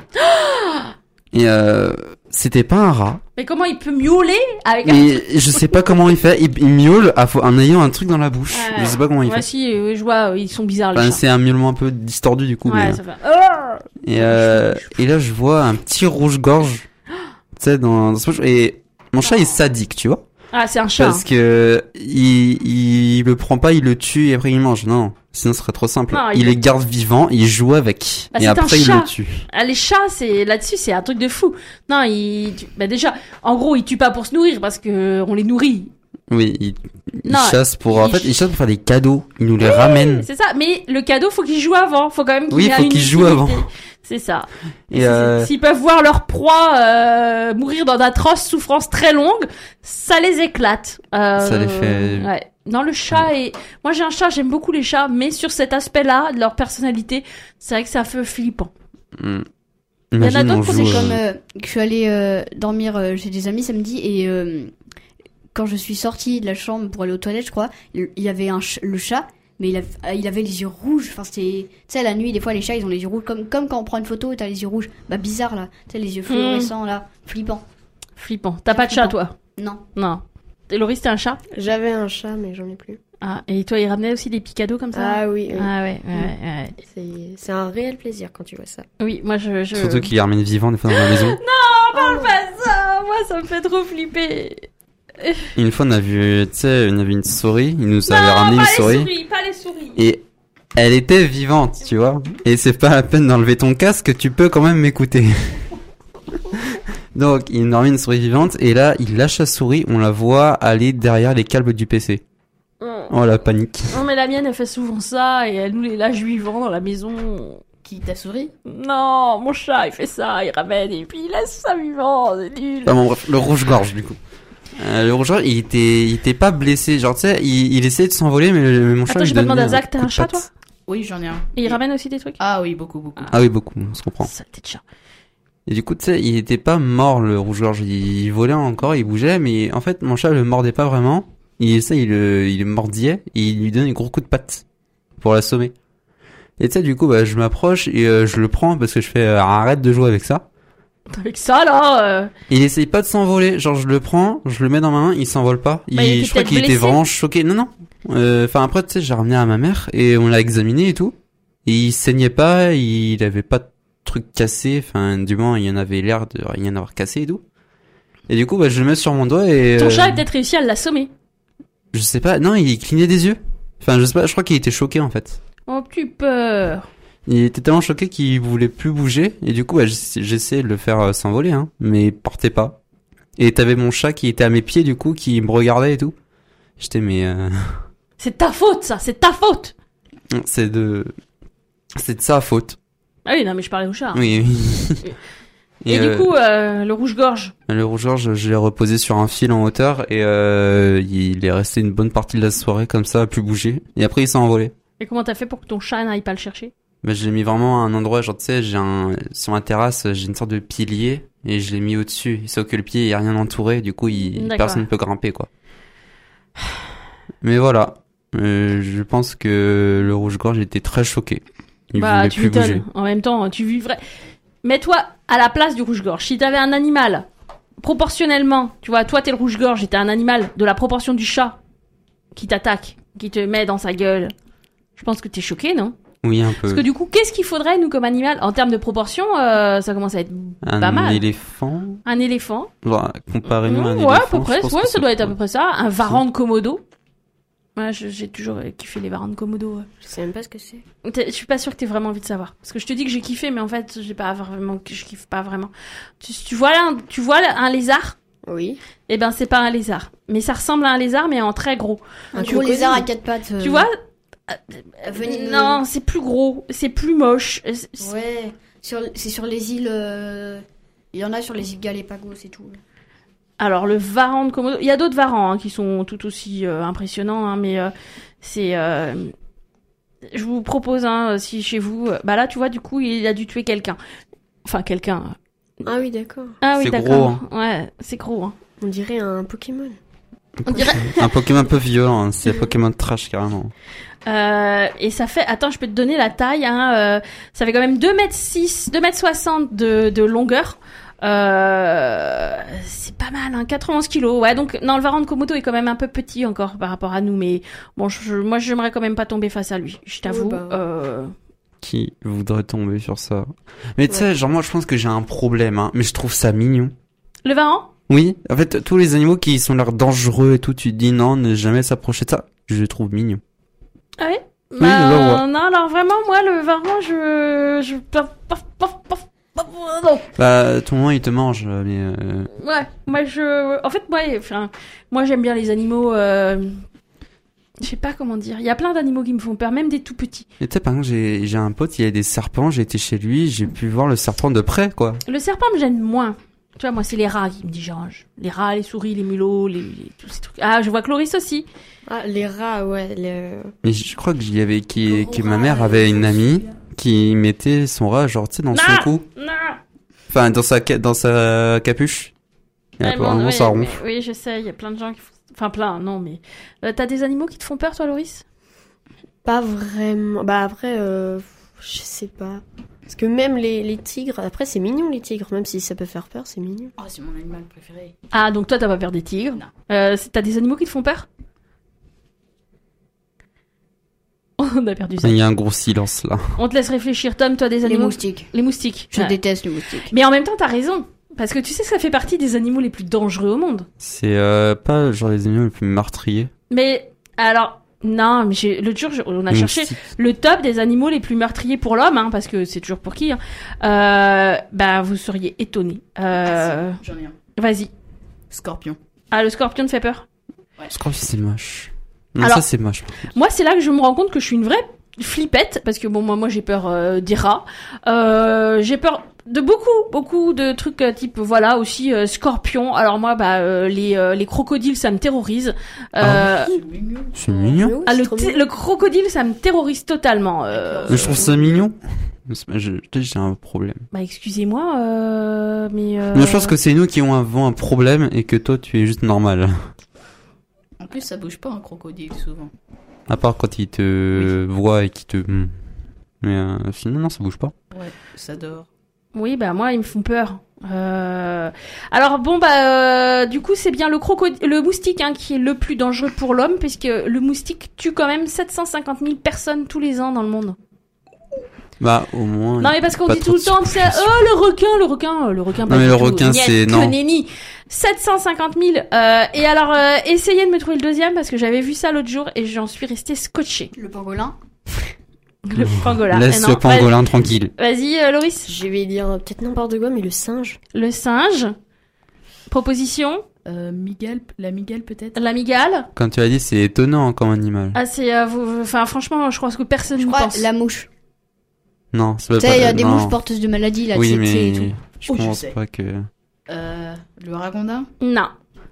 Et euh, c'était pas un rat. Mais comment il peut miauler avec un Mais je sais pas comment il fait. Il, il miaule à fo- en ayant un truc dans la bouche. Ouais. Je sais pas comment il Ouais, fait. si, euh, je vois, euh, ils sont bizarres les Enfin, chats. c'est un miaulement un peu distordu du coup. Ouais, mais, ça fait. Oh Et, euh, et là, je vois un petit rouge-gorge, tu sais, dans, dans ce poche. Et mon chat est sadique, tu vois. Ah, c'est un chat. Parce que il, il, il le prend pas, il le tue et après il mange. Non, sinon ce serait trop simple. Non, il il- les garde vivants, il joue avec. Bah, et c'est un après il chat. le tue. Ah, les chats, c'est là-dessus, c'est un truc de fou. Non, ils, tu- bah déjà, en gros, ils tuent pas pour se nourrir parce que on les nourrit. Oui, il, il Non, chasse pour, en il fait, ch- il chasse pour faire des cadeaux. Il nous les ramène. C'est ça. Mais le cadeau, faut qu'ils jouent avant. Faut quand même qu'ils Oui, aient faut une qu'ils jouent utilité. avant. C'est ça. Et Si- euh, S'ils peuvent voir leur proie euh, mourir dans d'atroces souffrances très longues, ça les éclate. Euh, Ça les fait- Ouais. Non, le chat est... Moi, j'ai un chat, j'aime beaucoup les chats, mais sur cet aspect-là, de leur personnalité, c'est vrai que c'est un peu flippant. hmm. Il y en a Imagine, on d'autres, joue, C'est euh, comme euh, que je suis allée euh, dormir euh, chez des amis samedi et euh, quand je suis sortie de la chambre pour aller aux toilettes, je crois, il il y avait un ch- le chat, mais il, a- euh, il avait les yeux rouges. Enfin, c'était, tu sais, la nuit, des fois, les chats, ils ont les yeux rouges, comme comme quand on prend une photo et t'as les yeux rouges. Bah bizarre là, tu sais, les yeux fluorescents là, flippant. Flippant. T'as pas de chat, Flippant. toi? Non. Non. Et Loris, t'as un chat? J'avais un chat, mais j'en ai plus. Ah, et toi, il ramenait aussi des petits cadeaux comme ça? Ah oui, oui. Ah ouais, ouais, ouais. C'est, c'est un réel plaisir quand tu vois ça. Oui, moi, je... je... Surtout qu'il les ramène vivants des fois dans la maison. Non, parle pas de ça. Moi, ça me fait trop flipper. Une fois, on a vu, tu sais, on avait une souris. Il nous avait Non, ramené pas une les souris. souris, pas les souris. Et elle était vivante, tu vois. Et c'est pas la peine d'enlever ton casque, tu peux quand même m'écouter. Donc, il nous ramène une souris vivante, et là, il lâche la souris, on la voit aller derrière les câbles du P C. Oh, la panique. Non, mais la mienne, elle fait souvent ça, et elle nous les lâche vivants dans la maison. Qui t'a souri? Non, mon chat, il fait ça, il ramène, et puis il laisse ça vivant, c'est nul. Enfin, bon, bref, le rouge-gorge, du coup. Euh, le rouge-gorge, il était, il était pas blessé. Genre, tu sais, il, il essayait de s'envoler, mais, mais mon chat, Attends, lui j'ai pas donnait demandé à un Zach, t'as coup un de chat, patte. toi? Oui, j'en ai un. Et il ramène aussi des trucs? Ah oui, beaucoup, beaucoup. Ah oui, beaucoup, on se comprend. Saleté de chat. Et du coup, tu sais, il était pas mort, le rouge-gorge. Il, il volait encore, il bougeait, mais en fait, mon chat le mordait pas vraiment. Il, ça, il le, il le mordillait, et il lui donnait un gros coup de patte. pour l'assommer. Et tu sais, du coup, bah, je m'approche et euh, je le prends parce que je fais euh, arrête de jouer avec ça. Avec ça, là euh... Il essaye pas de s'envoler. Genre, je le prends, je le mets dans ma main, il s'envole pas. Il, bah, il je crois qu'il blessé. était vraiment choqué. Non, non. Enfin, euh, après, tu sais, j'ai ramené à ma mère et on l'a examiné et tout. Et il saignait pas, il avait pas de trucs cassés. Enfin, du moins, il y en avait l'air de rien avoir cassé et tout. Et du coup, bah, je le mets sur mon doigt et... Ton euh, chat a peut-être réussi à l'assommer. Je sais pas. Non, il clignait des yeux. Enfin, je sais pas, je crois qu'il était choqué, en fait. Oh, tu peur. Il était tellement choqué qu'il voulait plus bouger. Et du coup, bah, j'essayais de le faire euh, s'envoler, hein. Mais il partait pas. Et t'avais mon chat qui était à mes pieds, du coup, qui me regardait et tout. J'étais, mais... Euh... C'est ta faute, ça. C'est ta faute. C'est de... C'est de sa faute. Ah oui, non, mais je parlais au chat. Hein. Oui, oui. Et, et euh... du coup, euh, le rouge-gorge. Le rouge-gorge, je l'ai reposé sur un fil en hauteur. Et euh, il est resté une bonne partie de la soirée comme ça, à plus bouger. Et après, il s'est envolé. Et comment t'as fait pour que ton chat n'aille pas le chercher? Bah, je l'ai mis vraiment à un endroit, genre tu sais, j'ai un sur ma terrasse, j'ai une sorte de pilier et je l'ai mis au-dessus. Sauf que le pied il y a rien entouré, du coup, il personne ne peut grimper quoi. Mais voilà, euh, je pense que le rouge-gorge était très choqué. Il bah, voulait tu plus bouger. En même temps, tu vivrais. Mets-toi à la place du rouge-gorge. Si t'avais un animal proportionnellement, tu vois, toi t'es le rouge-gorge et t'as un animal de la proportion du chat qui t'attaque, qui te met dans sa gueule. Je pense que t'es choqué, non? Oui, un peu. Parce que du coup, qu'est-ce qu'il faudrait, nous, comme animal? En termes de proportion, euh, ça commence à être un pas mal. Un éléphant. Un éléphant. Bah, comparez-nous mmh, à un ouais, éléphant. à peu près. Ouais, ça doit être ouais. à peu près ça. Un varan de Komodo. Ouais, je, j'ai toujours kiffé les varans de Komodo. Ouais. Je sais même pas ce que c'est. Je suis pas sûre que t'aies vraiment envie de savoir. Parce que je te dis que j'ai kiffé, mais en fait, j'ai pas vraiment, je kiffe pas vraiment. Tu, tu vois là, tu vois là, un lézard? Oui. Eh ben, c'est pas un lézard. Mais ça ressemble à un lézard, mais en très gros. Un gros lézard à quatre pattes. Euh... Tu vois? Venez non, c'est plus gros, c'est plus moche. C'est... Ouais, sur, c'est sur les îles. Euh... Il y en a sur les îles Galapagos et tout. Alors le varan de Komodo, il y a d'autres varans hein, qui sont tout aussi euh, impressionnants, hein, mais euh, c'est. Euh... Je vous propose, hein, si chez vous, euh, bah là, tu vois, du coup, il a dû tuer quelqu'un. Enfin, quelqu'un. Ah oui, d'accord. Ah oui, c'est d'accord. Gros, hein. Ouais, c'est gros. Hein. On dirait un Pokémon. On dirait un Pokémon un peu violent, hein. C'est un Pokémon trash carrément. Euh, et ça fait, attends, je peux te donner la taille, hein, euh, ça fait quand même deux mètres six, deux mètres soixante de, de longueur. Euh, c'est pas mal, hein, quatre-vingt-onze kilos. Ouais, donc, non, le varan de Komodo est quand même un peu petit encore par rapport à nous, mais bon, je, moi, j'aimerais quand même pas tomber face à lui, je t'avoue. Oui, bah... euh... Qui voudrait tomber sur ça? Mais tu sais, ouais. genre, moi, je pense que j'ai un problème, hein, mais je trouve ça mignon. Le varan? Oui, en fait, tous les animaux qui sont l'air dangereux et tout, tu te dis non, ne jamais s'approcher de ça. Je le trouve mignon. Ah oui? Oui, bah, là, ouais. Non, alors vraiment, moi, le varan, je... je... Paf, paf, paf, paf, paf, non. Bah, ton moment, il te mange, mais... Euh... Ouais, moi, je... En fait, moi, enfin, moi, j'aime bien les animaux... Euh... Je sais pas comment dire. Il y a plein d'animaux qui me font peur, même des tout petits. Et tu sais, par exemple, j'ai, j'ai un pote, il a des serpents, j'ai été chez lui, j'ai pu voir le serpent de près, quoi. Le serpent me gêne moins. Tu vois, moi, c'est les rats qui me dérangent. Les rats, les souris, les mulots, les, les, tous ces trucs. Ah, je vois Cloris aussi. Ah, les rats, ouais. Les... Mais je crois que j'y avais, qui, que ma mère avait une amie qui mettait son rat, genre, tu sais, dans non, son cou. Non. Enfin, dans sa, dans sa capuche. Et ouais, apparemment, bon, oui, ça ronfle. Oui, je sais, il y a plein de gens qui font... Enfin, plein, non, mais... Euh, t'as des animaux qui te font peur, toi, Loris? Pas vraiment. Bah, après, euh, je sais pas. Parce que même les, les tigres, après c'est mignon les tigres, même si ça peut faire peur, c'est mignon. Oh, c'est mon animal préféré. Ah, donc toi t'as pas peur des tigres? Non. Euh, t'as des animaux qui te font peur? On a perdu ça. Il y a un gros silence là. On te laisse réfléchir, Tom, toi des animaux? Les moustiques. Les moustiques. Je ouais. déteste les moustiques. Mais en même temps t'as raison. Parce que tu sais que ça fait partie des animaux les plus dangereux au monde. C'est euh, pas genre les animaux les plus meurtriers. Mais, alors... Non, mais j'ai, l'autre jour, on a Mmh, cherché si. le top des animaux les plus meurtriers pour l'homme, hein, parce que c'est toujours pour qui. Hein. Euh, bah, vous seriez étonnés. Euh, ah, si, j'en ai un. Vas-y. Scorpion. Ah, le scorpion te fait peur? Ouais. Scorpion, c'est moche. Non, Alors, ça c'est moche. Moi, c'est là que je me rends compte que je suis une vraie flippette, parce que bon, moi, moi j'ai peur euh, des rats. Euh, j'ai peur de beaucoup, beaucoup de trucs euh, type, voilà, aussi euh, scorpion. Alors moi, bah, euh, les, euh, les crocodiles, ça me terrorise. Euh, ah, c'est mignon. Ah, le, t- le crocodile, ça me terrorise totalement. Euh... Mais je trouve ça mignon. Je, je, j'ai un problème. Bah, excusez-moi, euh, mais... Euh... Mais je pense que c'est nous qui avons un problème et que toi, tu es juste normal. En plus, ça bouge pas un crocodile, souvent. À part quand il te oui. voit et qu'il te... Mais euh, sinon, non, ça bouge pas. Ouais, ça dort. Oui, bah moi, ils me font peur. Euh... Alors bon, bah euh, du coup, c'est bien le, crocodile, le moustique hein, qui est le plus dangereux pour l'homme, puisque le moustique tue quand même sept cent cinquante mille personnes tous les ans dans le monde. Bah, au moins. Non, mais parce qu'on dit tout le temps, c'est, oh, le requin, le requin, le requin. Non, mais le requin, c'est, non. sept cent cinquante mille. Euh, et alors, euh, essayez de me trouver le deuxième, parce que j'avais vu ça l'autre jour, et j'en suis restée scotchée. Le pangolin. Le pangolin. Laisse non, le pangolin vas-y. tranquille. Vas-y, euh, Loris. Je vais dire peut-être n'importe quoi, mais le singe. Le singe. Proposition. Euh, migale, la migale peut-être. La migale. Quand tu as dit, c'est étonnant comme animal. Ah, c'est, euh, vous, enfin, franchement, je crois que personne ne pense. La mouche. Non, c'est pas. Tu sais, il y a des mouches porteuses de maladies là. Oui, t'sais, mais et tout. je oh, pense je pas que. Euh, le ragondin. Non.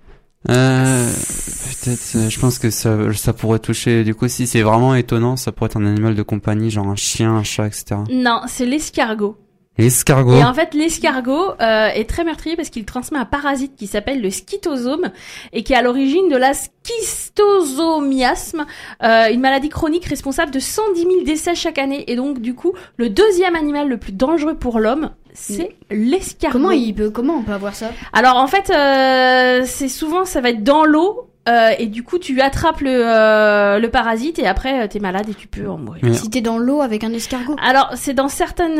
Euh, peut-être, je pense que ça, ça pourrait toucher, du coup, si c'est vraiment étonnant, ça pourrait être un animal de compagnie, genre un chien, un chat, et cetera. Non, c'est l'escargot. L'escargot. Et en fait, l'escargot euh, est très meurtrier parce qu'il transmet un parasite qui s'appelle le schistosome et qui est à l'origine de la schistosomiasme, euh, une maladie chronique responsable de cent dix mille décès chaque année. Et donc, du coup, le deuxième animal le plus dangereux pour l'homme, c'est l'escargot. Comment il peut, comment on peut avoir ça? Alors, en fait, euh, c'est souvent, ça va être dans l'eau. Euh, et du coup, tu attrapes le, euh, le parasite et après, euh, t'es malade et tu peux en mourir. Mais si t'es dans l'eau avec un escargot? Alors, c'est dans certaines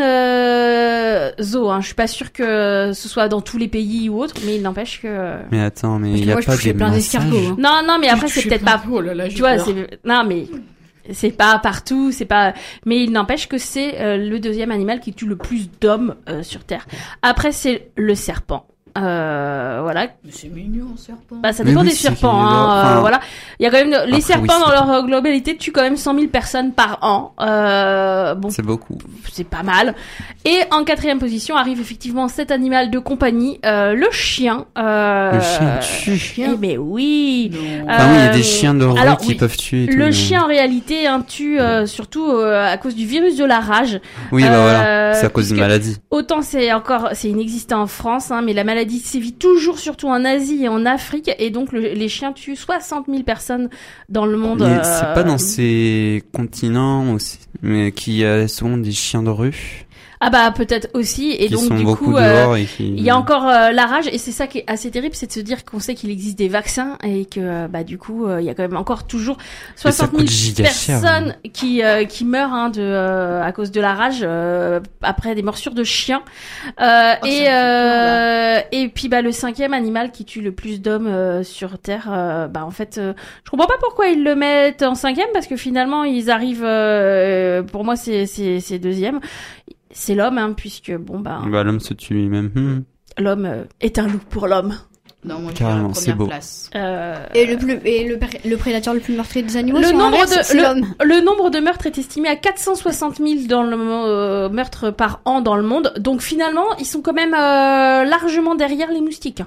euh, eaux. Hein. Je suis pas sûre que ce soit dans tous les pays ou autres, mais il n'empêche que... Mais attends, mais il y a moi, pas de plein d'escargots. Hein. Non, non, mais après, c'est peut-être pas... Oh là là, tu vois, c'est... Non, mais... C'est pas partout, c'est pas... Mais il n'empêche que c'est euh, le deuxième animal qui tue le plus d'hommes euh, sur Terre. Après, c'est le serpent. Euh, voilà. Mais c'est mignon, un serpent. Bah, ça dépend oui, des serpents, hein. Enfin, euh, voilà. Il y a quand même, les après, serpents oui, dans leur globalité tuent quand même cent mille personnes par an. Euh, bon. C'est beaucoup. C'est pas mal. Et en quatrième position arrive effectivement cet animal de compagnie, euh, le chien. Euh, le chien tue. Eh ben oui. Euh, enfin, oui, il y a des chiens de rue qui oui, peuvent tuer et tout, le mais... chien en réalité hein, tue euh, surtout euh, à cause du virus de la rage. Oui, bah euh, voilà. C'est à cause d'une maladie. Autant c'est encore, c'est inexistant en France, hein, mais la maladie sévit toujours surtout en Asie et en Afrique, et donc le, les chiens tuent soixante mille personnes dans le monde. Mais euh... c'est pas dans ces continents aussi, mais qui a souvent des chiens de rue. Ah bah peut-être aussi, et qui donc sont du beaucoup coup dehors euh, et qui... il y a encore euh, la rage, et c'est ça qui est assez terrible, c'est de se dire qu'on sait qu'il existe des vaccins et que euh, bah du coup euh, il y a quand même encore toujours soixante mille personnes cher, qui euh, qui meurent hein, de euh, à cause de la rage euh, après des morsures de chiens. Euh, oh, et euh, et puis bah le cinquième animal qui tue le plus d'hommes euh, sur Terre, euh, bah en fait euh, je comprends pas pourquoi ils le mettent en cinquième, parce que finalement ils arrivent euh, pour moi c'est c'est c'est deuxième. C'est l'homme, hein, puisque bon bah. Bah l'homme se tue lui-même. Hmm. L'homme euh, est un loup pour l'homme. Non, moi je carrément, c'est beau. Place. Euh... Et le plus et le, le prédateur le plus meurtrier des animaux. Le nombre inverse, de le, l'homme. Le nombre de meurtres est estimé à quatre cent soixante mille dans le euh, meurtres par an dans le monde. Donc finalement, ils sont quand même euh, largement derrière les moustiques.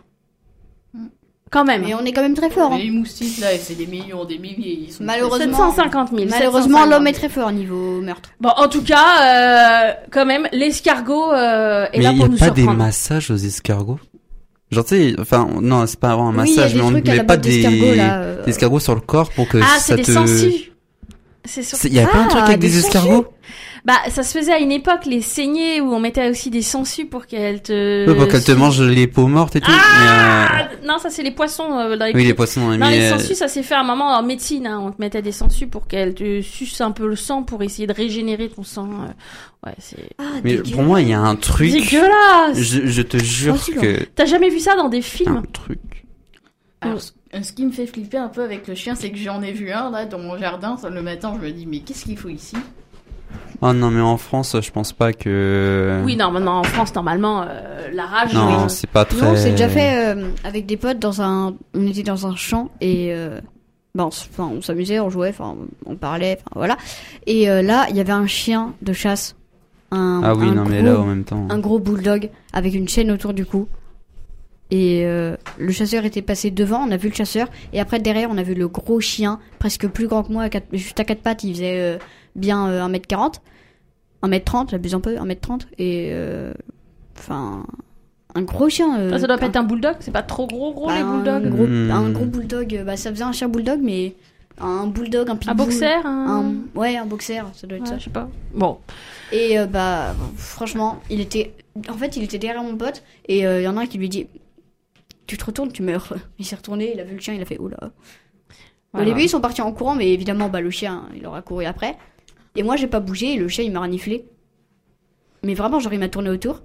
Quand même. Mais on est quand même très fort. Hein. Les moustiques là, c'est des millions, des milliers. Ils sont malheureusement sept cent cinquante mille. Malheureusement, l'homme est très fort niveau meurtre. Bon, en tout cas, euh, quand même, l'escargot euh, est mais là pour nous surprendre. Mais il n'y a pas des massages aux escargots? Genre tu sais, enfin non, c'est pas vraiment un oui, massage, mais on ne met pas des là, euh... des escargots sur le corps pour que ah, ça te. Ah, c'est des sangsues. C'est sur... Il y a ah, pas un truc avec des, des escargots? Bah, ça se faisait à une époque, les saignées, où on mettait aussi des sangsues pour qu'elles te... Ouais, pour qu'elles te mangent les peaux mortes et tout. Ah mais euh... Non, ça c'est les poissons. Euh, dans les oui, les poissons. Non, mais... les sangsues, ça s'est fait à un moment en médecine. Hein. On te mettait des sangsues pour qu'elles te sucent un peu le sang pour essayer de régénérer ton sang. Ouais, c'est... Ah, mais pour moi, il y a un truc... Dégueulasse. Je, je te jure oh, que... T'as jamais vu ça dans des films? Un truc... Alors, ce qui me fait flipper un peu avec le chien, c'est que j'en ai vu un là dans mon jardin. Le matin, je me dis, mais qu'est-ce qu'il faut ici? Oh non, mais en France, je pense pas que... Oui, non, non en France, normalement, euh, la rage... Non, oui. c'est pas très... Non, c'est déjà fait euh, avec des potes dans un... On était dans un champ et... Euh... Bah, on, on s'amusait, on jouait, enfin, on parlait, enfin, voilà. Et euh, là, il y avait un chien de chasse. Un, ah oui, un non, gros, mais là, en même temps... Un gros bulldog avec une chaîne autour du cou. Et euh, le chasseur était passé devant, on a vu le chasseur. Et après, derrière, on a vu le gros chien, presque plus grand que moi, à quatre, juste à quatre pattes, il faisait euh, bien euh, un mètre quarante. un mètre trente, j'abuse un peu, un mètre trente. Et... Enfin... Euh, un gros chien. Euh, ça, ça doit un... pas être un bulldog? C'est pas trop gros, gros, bah, les bulldogs? un gros, mmh. un gros bulldog, bah ça faisait un chien bulldog, mais un bulldog, un pitbull. Un boxer, un... un... Ouais, un boxer, ça doit être ouais, ça. Je sais pas. Bon. Et euh, bah, franchement, il était. En fait, il était derrière mon pote, et il euh, y en a un qui lui dit tu te retournes, tu meurs. Il s'est retourné, il a vu le chien, il a fait oh là. Voilà. Au début, ils sont partis en courant, mais évidemment, bah, le chien, il aura couru après. Et moi, j'ai pas bougé, et le chien, il m'a reniflé. Mais vraiment, genre, il m'a tourné autour.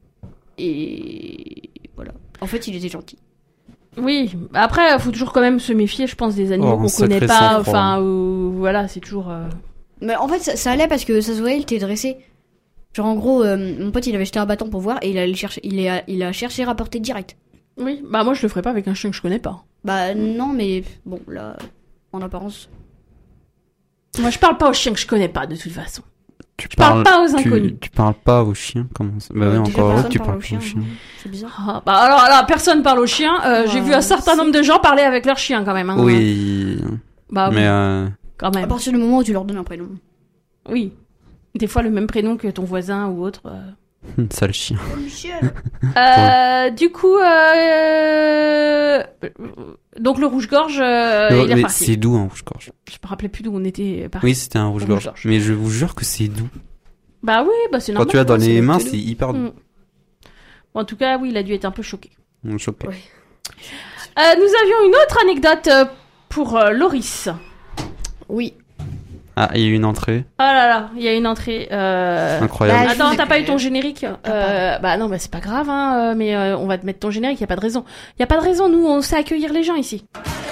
Et voilà. En fait, il était gentil. Oui, après, faut toujours quand même se méfier, je pense, des animaux Oh, qu'on sacré connaît pas. sang-froid. Enfin, ou- voilà, c'est toujours. euh, Mais en fait, ça, ça allait parce que ça se voyait, il était dressé. Genre, en gros, euh, mon pote, il avait jeté un bâton pour voir, et il a, cherché, il a, il a cherché à rapporter direct. Oui, bah moi, je le ferais pas avec un chien que je connais pas. Bah, non, mais bon, là, en apparence. Moi, je parle pas aux chiens que je connais pas, de toute façon. Tu Je parle pas aux tu- inconnus. Tu, parles pas aux chiens, comment ça? Bah Euh, oui, déjà, encore heureux personne que tu parle parles aux pas chiens, aux chiens. C'est bizarre. Ah, bah alors là, personne parle aux chiens. Euh, J'ai Ouais, vu un certain si. nombre de gens parler avec leurs chiens quand même. Hein. Oui. Bah oui, Mais euh, quand À même. partir du moment où tu leur donnes un prénom. Oui. Des fois, le même prénom que ton voisin ou autre. euh. sale chien. Michel. Euh, du coup, euh... donc le rouge-gorge, euh, Non, il est mais reparti. c'est doux un rouge-gorge. Je me rappelais plus d'où on était parti. Oui, c'était un rouge-gorge. rouge-gorge. Mais je vous jure que c'est doux. Bah oui, bah c'est Quand normal. tu l'as dans hein, les c'est mains, le c'est hyper doux. Mm. Bon, en tout cas, oui, il a dû être un peu choqué. On choqué. Ouais. Euh, nous avions une autre anecdote euh, pour euh, Loris. Oui. Ah, il y a eu une entrée. Oh là là, il y a une entrée. Euh... Incroyable. Bah, attends, t'as pas eu ton générique euh, Bah non, bah c'est pas grave, hein, euh, mais euh, on va te mettre ton générique, y a pas de raison. Y a pas de raison, nous, on sait accueillir les gens ici.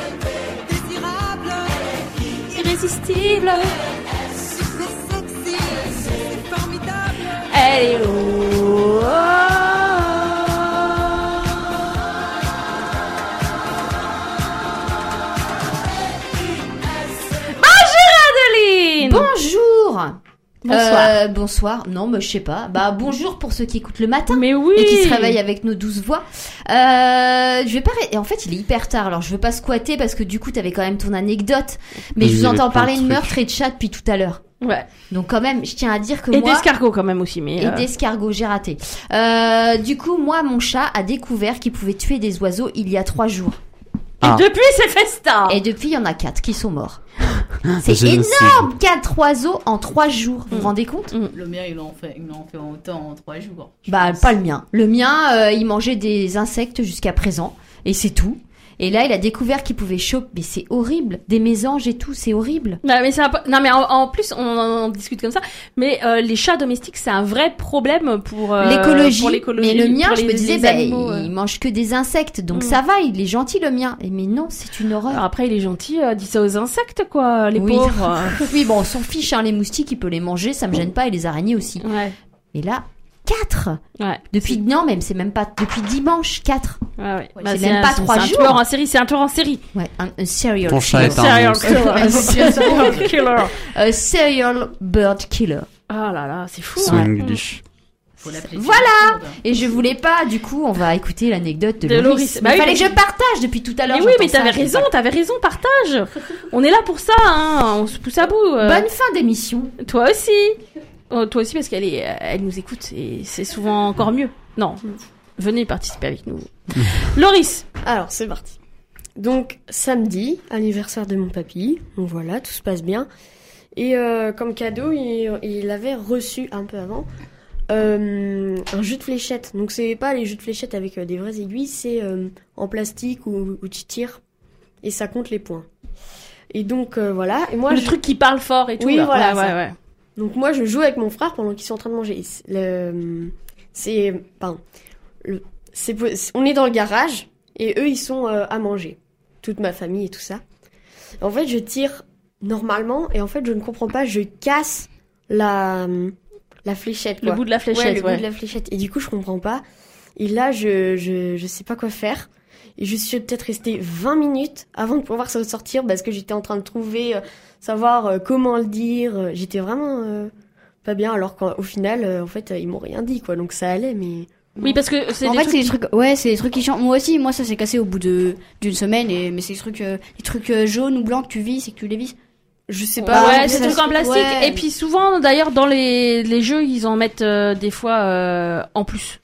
Irrésistible. Elle est où Adeline. Bonjour. Bonsoir. Euh, bonsoir. Non, mais je sais pas. Bah bonjour pour ceux qui écoutent le matin. Mais oui. Et qui se réveillent avec nos douze voix. Euh, je vais pas. ré- Et en fait, il est hyper tard. Alors, je veux pas squatter parce que du coup, t'avais quand même ton anecdote. Mais Oui, je il vous y avait entends plein de parler de trucs. meurtre et de chat depuis tout à l'heure. Ouais. Donc quand même, je tiens à dire que Et moi. d'escargot quand même aussi, mais. Et euh, d'escargot, j'ai raté. Euh, du coup, moi, mon chat a découvert qu'il pouvait tuer des oiseaux il y a trois jours. Ah. Et depuis, c'est festin. Et depuis, il y en a quatre qui sont morts. C'est Génocide. énorme, quatre oiseaux en trois jours. Vous vous rendez compte? Le mien, il en fait, il en fait autant en trois jours. je Bah, pense. pas le mien. Le mien, euh, il mangeait des insectes jusqu'à présent. Et c'est tout. Et là, il a découvert qu'il pouvait choper. Mais c'est horrible. Des mésanges et tout, c'est horrible. Non mais ça va pas- non mais en, en plus on en discute comme ça, mais euh, les chats domestiques c'est un vrai problème pour euh, l'écologie. pour l'écologie, Mais le mien, pour je les- me disais, les bah, animaux, il euh. mange que des insectes. Donc Mm. ça va, il est gentil, le mien. Et mais non, c'est une horreur. Alors après il est gentil, euh, dis ça aux insectes quoi, les Oui. pauvres. Oui, bon, on s'en fiche, hein, les moustiques, il peut les manger, ça me gêne pas, et les araignées aussi. Ouais. Et là, quatre. Ouais. Depuis, non, même, c'est même pas, depuis dimanche, quatre. Ouais, ouais. Ouais, Bah, c'est même un- pas trois c'est un jours. tueur en série, c'est un tueur en série. Ouais, un, un serial Ton chat killer. est un Serial monstre. killer. Un serial killer. Un serial bird killer. Ah là là, c'est fou. Son hein. English. Faut l'appeler Voilà. James Bond. Et je voulais pas, du coup, on va écouter l'anecdote de, De Loris. Loris. Mais Bah oui, fallait mais- que je partage depuis tout à l'heure. Mais oui, j'entends mais ça, t'avais je sais raison, pas. t'avais raison, partage. On est là pour ça, hein. On se pousse à bout. euh. Bonne fin d'émission. Toi aussi. Oh, toi aussi parce qu'elle est, euh, elle nous écoute et c'est souvent encore mieux. Non, venez participer avec nous. Loris. Alors, c'est parti. Donc, samedi, anniversaire de mon papy. Donc voilà, tout se passe bien. Et euh, comme cadeau, il, il avait reçu un peu avant euh, un jeu de fléchettes. Donc, c'est pas les jeux de fléchettes avec euh, des vraies aiguilles, c'est euh, en plastique où, où tu tires et ça compte les points. Et donc, euh, voilà. Et moi, Le je... truc qui parle fort et tout. Oui, là. voilà, Ouais, ouais, ça. ouais. Donc moi, je joue avec mon frère pendant qu'ils sont en train de manger. Et c'est- le- C'est, pardon, le, c'est, on est dans le garage et eux, ils sont euh, à manger. Toute ma famille et tout ça. En fait, je tire normalement et en fait, je ne comprends pas. Je casse la la fléchette. Quoi. Le bout de la fléchette, Ouais, le ouais. bout de la fléchette. Et du coup, je comprends pas. Et là, je je je sais pas quoi faire. Et je suis peut-être restée vingt minutes avant de pouvoir s'en sortir parce que j'étais en train de trouver, euh, savoir euh, comment le dire. Euh, J'étais vraiment euh, pas bien alors qu'au final, euh, en fait, euh, ils m'ont rien dit, quoi. Donc ça allait, mais... Oui, parce que c'est En des fait, trucs c'est des qui- trucs. Ouais, c'est des trucs qui changent. Moi aussi, moi ça s'est cassé au bout de d'une semaine. Et mais c'est des trucs, euh, des trucs euh, jaunes ou blancs que tu visses et que tu les visses. Je sais Bah pas. ouais, mais c'est ça des trucs se- en plastique. ouais. Et puis souvent, d'ailleurs, dans les, les jeux, ils en mettent euh, des fois euh, en plus.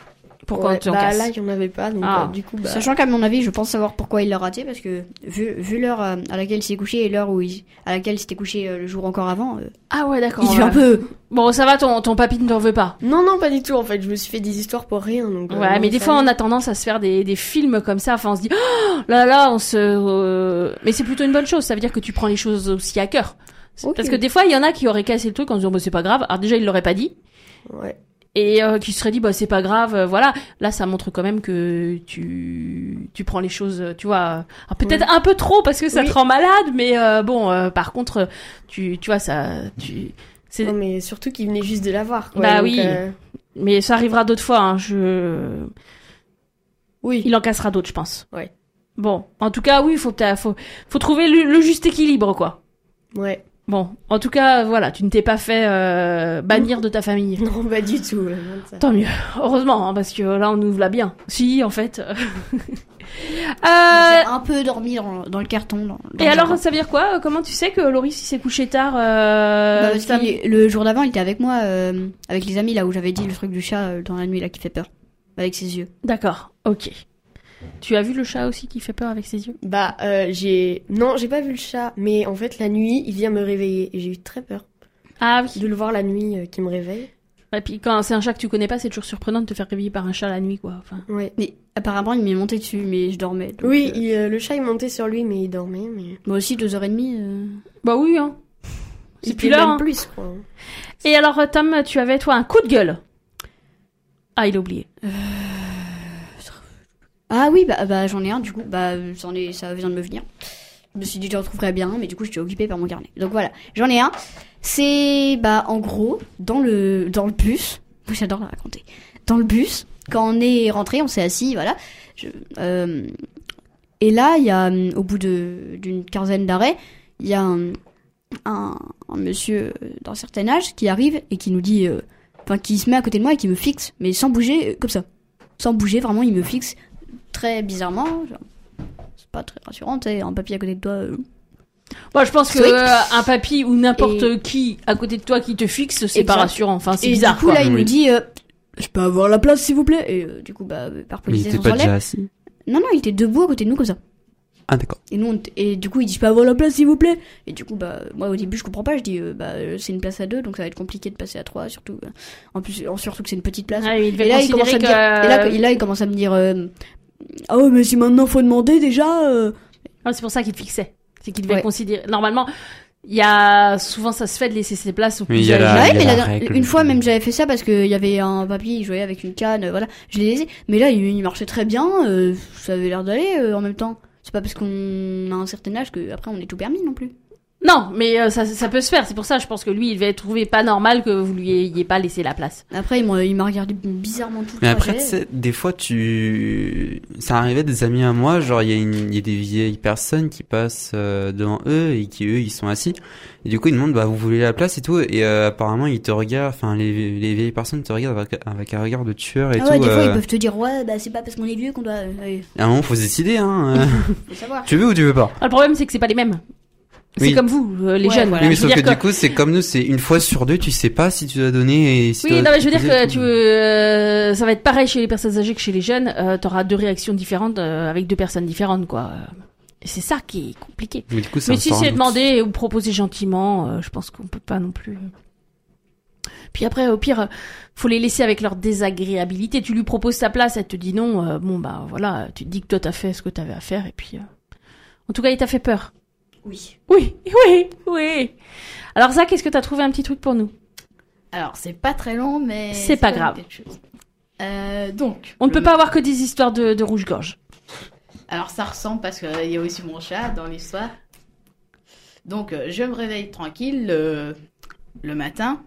Pourquoi Ouais, on te bah casse là, il y en avait pas, donc Ah. euh, du coup, bah... Sachant qu'à mon avis, je pense savoir pourquoi il l'a raté, parce que vu, vu l'heure euh, à laquelle il s'est couché et l'heure où il, à laquelle il s'était couché euh, le jour encore avant, euh, Ah ouais, d'accord. il fait ouais. un peu... Bon, ça va, ton, ton papy ne t'en veut pas. Non, non, pas du tout, en fait. Je me suis fait des histoires pour rien, donc... euh, Ouais, non, mais des ça fois, va. on a tendance à se faire des, des films comme ça. Enfin, on se dit, oh là là, on se... euh, Mais c'est plutôt une bonne chose. Ça veut dire que tu prends les choses aussi à cœur. Ok. Parce que des fois, il y en a qui auraient cassé le truc en se disant, bah, c'est pas grave. Alors déjà, ils l'auraient pas dit. Ouais. Et euh, qui se serait dit bah c'est pas grave, euh, voilà. Là ça montre quand même que tu tu prends les choses, euh, tu vois, euh, alors peut-être Oui. un peu trop parce que ça Oui. te rend malade, mais euh, bon euh, par contre tu tu vois ça tu c'est Non, mais surtout qu'il venait juste de l'avoir, quoi. bah donc, oui. euh, Mais ça arrivera d'autres fois hein, je Oui. il en cassera d'autres je pense. Ouais. Bon, en tout cas oui, faut peut-être- faut faut trouver le, le juste équilibre quoi. Ouais. Bon, en tout cas voilà, tu ne t'es pas fait euh, bannir de ta famille. Non, pas du tout. euh, non, ça. Tant mieux, heureusement, hein, parce que là on nous l'a bien. Si, en fait. euh, J'ai un peu dormi dans, dans le carton. Dans, dans Et le alors, jardin. ça veut dire quoi? Comment tu sais que Loris il s'est couché tard euh, Bah, parce sam- qu'il- le jour d'avant, il était avec moi, euh, avec les amis, là où j'avais dit le truc du chat euh, dans la nuit, là, qui fait peur. Avec ses yeux. D'accord, ok. Tu as vu le chat aussi qui fait peur avec ses yeux? Bah, euh, j'ai... Non, j'ai pas vu le chat, mais en fait, la nuit, il vient me réveiller. Et j'ai eu très peur Ah oui. de le voir la nuit euh, qui me réveille. Et puis quand c'est un chat que tu connais pas, c'est toujours surprenant de te faire réveiller par un chat la nuit, quoi. Enfin... Ouais. Mais apparemment, il m'est monté dessus, mais je dormais. donc, Oui, euh, il, euh, le chat, il montait sur lui, mais il dormait, mais... Moi aussi, deux heures et demie. Euh... Bah oui, hein. C'est C'était plus l'heure. même Hein. plus, quoi. Et alors, euh, Tom, tu avais, toi, un coup de gueule. Ah, il a oublié. Ah oui, bah, bah j'en ai un, du coup. Bah, j'en ai, ça vient de me venir. Je me suis dit, je le retrouverais bien, mais du coup, j'étais occupée par mon carnet. Donc voilà, j'en ai un. C'est, bah, en gros, dans le, dans le bus. J'adore la raconter. Dans le bus, quand on est rentré, on s'est assis, voilà. Je, euh, et là, il y a, au bout de, d'une quinzaine d'arrêts, il y a un, un, un monsieur d'un certain âge qui arrive et qui nous dit, euh, enfin, qui se met à côté de moi et qui me fixe, mais sans bouger, euh, comme ça. Sans bouger, vraiment, il me fixe très bizarrement. Genre, c'est pas très rassurant, tu sais, un papy à côté de toi. Euh... Moi, je pense que Sweet. euh, un papy ou n'importe Et- qui à côté de toi qui te fixe, c'est Exact. pas rassurant. Enfin, c'est Et bizarre, du coup, quoi. là, il Oui. nous dit, euh, je peux avoir la place, s'il vous plaît. Et euh, du coup, bah, par Mais il politesse, était on pas s'enlève. déjà assis. Non, non, il était debout à côté de nous comme ça. Ah d'accord. Et nous, on t- et du coup, il dit, je peux avoir la place, s'il vous plaît. Et du coup, bah, moi, au début, je comprends pas. Je dis, euh, bah, euh, c'est une place à deux, donc ça va être compliqué de passer à trois, surtout. euh, en plus, en- surtout que c'est une petite place. Ah, il devait et là, il considérer commence à me que- dire, et là, et là, il commence à me dire, euh, ah ouais, mais si maintenant faut demander déjà. euh. Ah, c'est pour ça qu'il te fixait. C'est qu'il devait Ouais. considérer. Normalement, il y a souvent ça se fait de laisser ses places aux Oui, plus il y a la- âgés. Ouais, il y a mais la la- règle. une fois même j'avais fait ça parce qu'il y avait un papy, il jouait avec une canne, euh, voilà, je l'ai laissé. Mais là, il, il marchait très bien, euh, ça avait l'air d'aller euh, en même temps. C'est pas parce qu'on a un certain âge que après on est tout permis non plus. Non, mais euh, ça, ça peut se faire. C'est pour ça, je pense que lui, il devait trouver pas normal que vous lui ayez pas laissé la place. Après, il m'a il m'a regardé bizarrement tout le Mais après, trajet. tu sais, des fois, tu... Ça arrivait des amis à moi, genre, il y, a une... il y a des vieilles personnes qui passent euh, devant eux et qui, eux, ils sont assis. Et du coup, ils demandent, bah, vous voulez la place et tout. Et euh, apparemment, ils te regardent, enfin, les, les vieilles personnes te regardent avec, avec un regard de tueur et Ah tout. ouais, des fois euh. ils peuvent te dire, ouais, bah c'est pas parce qu'on est vieux qu'on doit. euh, ouais, À un moment, faut se décider, hein. euh. faut savoir. Tu veux ou tu veux pas? Ah, le problème, c'est que c'est pas les mêmes. C'est Oui. comme vous, euh, les Ouais, jeunes. voilà. Oui, mais Je veux sauf que, dire du coup, c'est comme nous, c'est une fois sur deux, tu sais pas si tu dois donner et si tu Oui, dois non, mais je veux dire proposer que et tu tout. euh, ça va être pareil chez les personnes âgées que chez les jeunes. Euh, T'auras deux réactions différentes euh, avec deux personnes différentes, quoi. Et c'est ça qui est compliqué. Mais du coup, ça Mais me si sort un c'est doute. demandé ou proposé gentiment, euh, je pense qu'on peut pas non plus. Puis après, au pire, euh, faut les laisser avec leur désagréabilité. Tu lui proposes ta place, elle te dit non. euh, bon, bah voilà, tu te dis que toi t'as fait ce que t'avais à faire et puis. euh, En tout cas, il t'a fait peur. Oui. Oui, oui, oui. Alors Zach, est-ce que t'as trouvé un petit truc pour nous? Alors, c'est pas très long, mais... C'est pas quand même grave. quelque chose. Euh, donc... On ne le peut ma- pas avoir que des histoires de, de rouge-gorge. Alors, ça ressemble parce qu'il y a aussi mon chat dans l'histoire. Donc, euh, je me réveille tranquille le, le matin.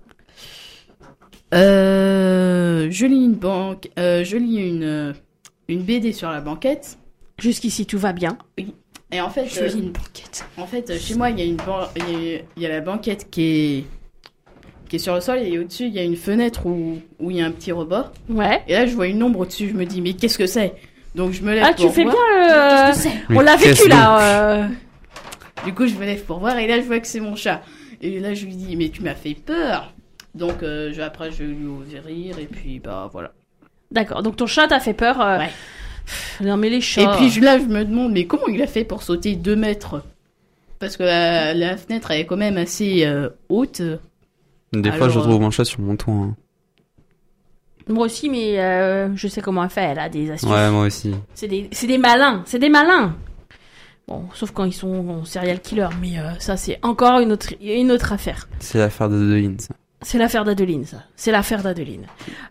Euh, je lis une banque, euh, je lis une, une B D sur la banquette. Jusqu'ici, tout va bien. Oui. Et en fait, Je euh, lis une banquette. en fait, euh, chez moi, il y a une ban- il y a, il y a la banquette qui est qui est sur le sol et au-dessus, il y a une fenêtre où où il y a un petit rebord. Ouais. Et là, je vois une ombre au-dessus. Je me dis, mais qu'est-ce que c'est? Donc, je me lève Ah, pour tu fais voir. bien le... Qu'est-ce que c'est? On l'a Mais qu'est-ce vécu là. euh. Du coup, je me lève pour voir et là, je vois que c'est mon chat. Et là, je lui dis, mais tu m'as fait peur. Donc, euh, je, après, je lui ouvre rire et puis, bah, voilà. D'accord, donc ton chat t'a fait peur. Euh... Ouais. Non mais les chats... Et puis je- là, je me demande, mais comment il a fait pour sauter deux mètres? Parce que la, la fenêtre, elle est quand même assez euh, haute. Des Alors, fois, je euh, retrouve mon chat sur mon toit. Hein. Moi aussi, mais euh, je sais comment elle fait, elle a des astuces. Ouais, moi aussi. C'est des, c'est des malins, c'est des malins. Bon, sauf quand ils sont serial killers, mais euh, ça c'est encore une autre, une autre affaire. C'est l'affaire d'Adeline, ça. C'est l'affaire d'Adeline, ça. C'est l'affaire d'Adeline.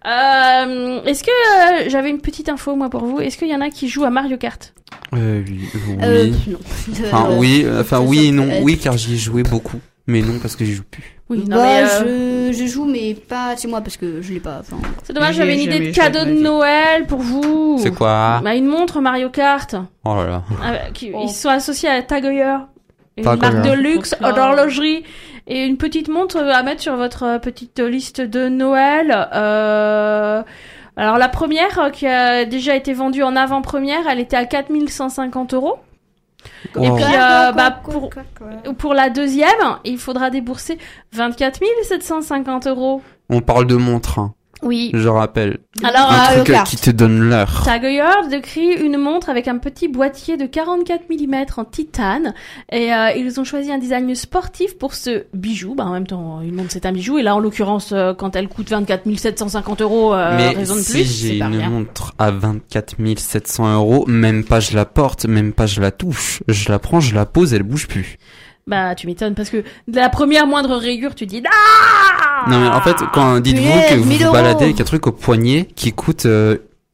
Euh, est-ce que euh, j'avais une petite info moi pour vous? Est-ce qu'il y en a qui jouent à Mario Kart? Euh, oui. oui. Euh, non. Enfin, Euh, oui, enfin, ça, oui ça et non. peut être- Oui, car j'y ai joué beaucoup. Mais non, parce que j'y joue plus. Oui, non, bah, mais, euh, je, je joue, mais pas chez moi parce que je l'ai pas. Enfin, c'est dommage, J'ai j'avais une idée jamais de joué de cadeau ma de vie. Noël pour vous. C'est quoi? Bah, une montre Mario Kart. Oh là là. Avec- qui- Oh. Ils sont associés à Tag Heuer, une Tag marque de Heuer. luxe Oh. d'horlogerie, et une petite montre à mettre sur votre euh, petite liste de Noël. Euh... Alors la première euh, qui a déjà été vendue en avant-première, elle était à quatre mille cent cinquante euros. Et Oh. puis Quoi, euh, quoi, bah, quoi, pour quoi, quoi. pour la deuxième, il faudra débourser vingt-quatre mille sept cent cinquante euros. On parle de montre, hein, Oui. je rappelle. Alors, Un euh, truc euh, Kart. qui te donne l'heure. Tag Heuer décrit une montre avec un petit boîtier de quarante-quatre millimètres en titane, et euh, ils ont choisi un design sportif pour ce bijou. Bah, en même temps, une montre c'est un bijou, et là en l'occurrence, euh, quand elle coûte vingt-quatre mille sept cent cinquante euros, euh, Mais raison de si plus, j'ai c'est pas une rien. montre à vingt-quatre mille sept cents euros, même pas je la porte, même pas je la touche. Je la prends, je la pose, elle bouge plus. Bah, tu m'étonnes, parce que de la première moindre rayure, tu dis ah. Non mais en fait, quand dites-vous Punaise, que vous mille vous euros. baladez avec un truc au poignet qui coûte euh,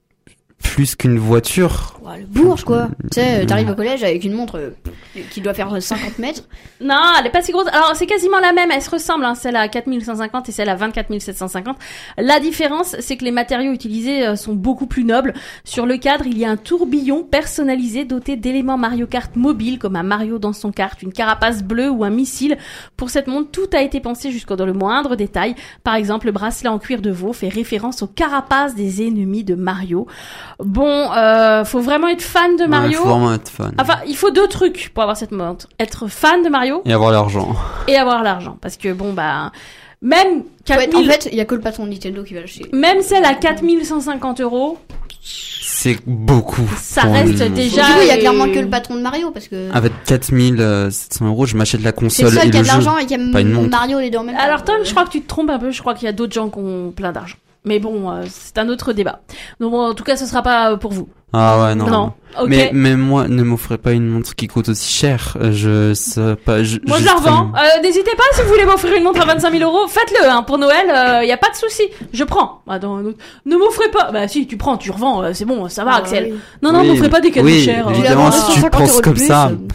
plus qu'une voiture. Ouais, le bourge, quoi. Tu sais, t'arrives au collège avec une montre euh, qui doit faire cinquante mètres. Non, elle est pas si grosse. Alors, c'est quasiment la même. Elle se ressemble, hein, celle à quatre mille cent cinquante et celle à vingt-quatre mille sept cent cinquante. La différence, c'est que les matériaux utilisés euh, sont beaucoup plus nobles. Sur le cadre, il y a un tourbillon personnalisé doté d'éléments Mario Kart mobile, comme un Mario dans son kart, une carapace bleue ou un missile. Pour cette montre, tout a été pensé jusqu'au dans le moindre détail. Par exemple, le bracelet en cuir de veau fait référence aux carapaces des ennemis de Mario. Bon, euh, faut vraiment être fan de Ouais, Mario. faut vraiment être fan. Enfin, il faut deux trucs pour avoir cette montre. Être fan de Mario Et avoir l'argent. et avoir l'argent. Parce que bon, bah, même Ouais, quatre en mille, fait, il y a que le patron de Nintendo qui va l'acheter. même celle à quatre mille cent cinquante euros, C'est beaucoup. ça pour reste une montre. déjà. Du coup, il y a euh, clairement que le patron de Mario parce que Avec quatre mille sept cents euros, je m'achète la c'est console le seul et qui a le de jeu. l'argent et qui aime Pas une montre. Mario les deux en même temps. Alors, Tom, je crois que tu te trompes un peu. Je crois qu'il y a d'autres gens qui ont plein d'argent. Mais bon, euh, c'est un autre débat. Donc, bon, en tout cas, ce sera pas euh, pour vous. Ah ouais, non. Non. Ok. Mais même moi, ne m'offrez pas une montre qui coûte aussi cher. Je sais pas. Je, Moi, je juste la revends. un- Euh, n'hésitez pas, si vous voulez m'offrir une montre à vingt-cinq mille euros, faites-le, hein, pour Noël, il y a pas de souci. Je prends. Attends, un autre. Ne m'offrez pas. Bah, si, tu prends, tu revends, euh, c'est bon, ça va, Ah, Axel. oui. Non, non, Oui, m'offrez pas des cadeaux oui, chers. euh. évidemment, Tu la vends si tu cinquante penses euros de comme plus, ça. euh,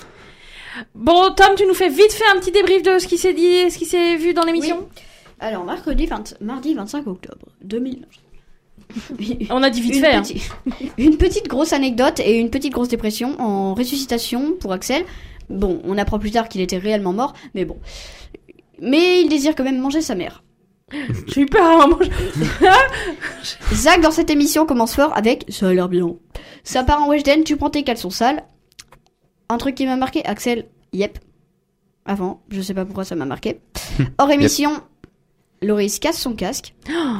Bon, Tom, tu nous fais vite fait un petit débrief de ce qui s'est dit, ce qui s'est vu dans l'émission. Alors, mercredi vingt mardi vingt-cinq octobre deux mille neuf. On a dit vite une, fait. hein. petite, une petite grosse anecdote et une petite grosse dépression en ressuscitation pour Axel. Bon, on apprend plus tard qu'il était réellement mort, mais bon. Mais il désire quand même manger sa mère. J'ai eu peur à manger. Zach, dans cette émission, commence fort avec « Ça a l'air bien ». Ça part en Weshden, tu prends tes caleçons sales. Un truc qui m'a marqué, Axel, yep. Avant, je sais pas pourquoi ça m'a marqué. Hors émission, Loris casse son casque.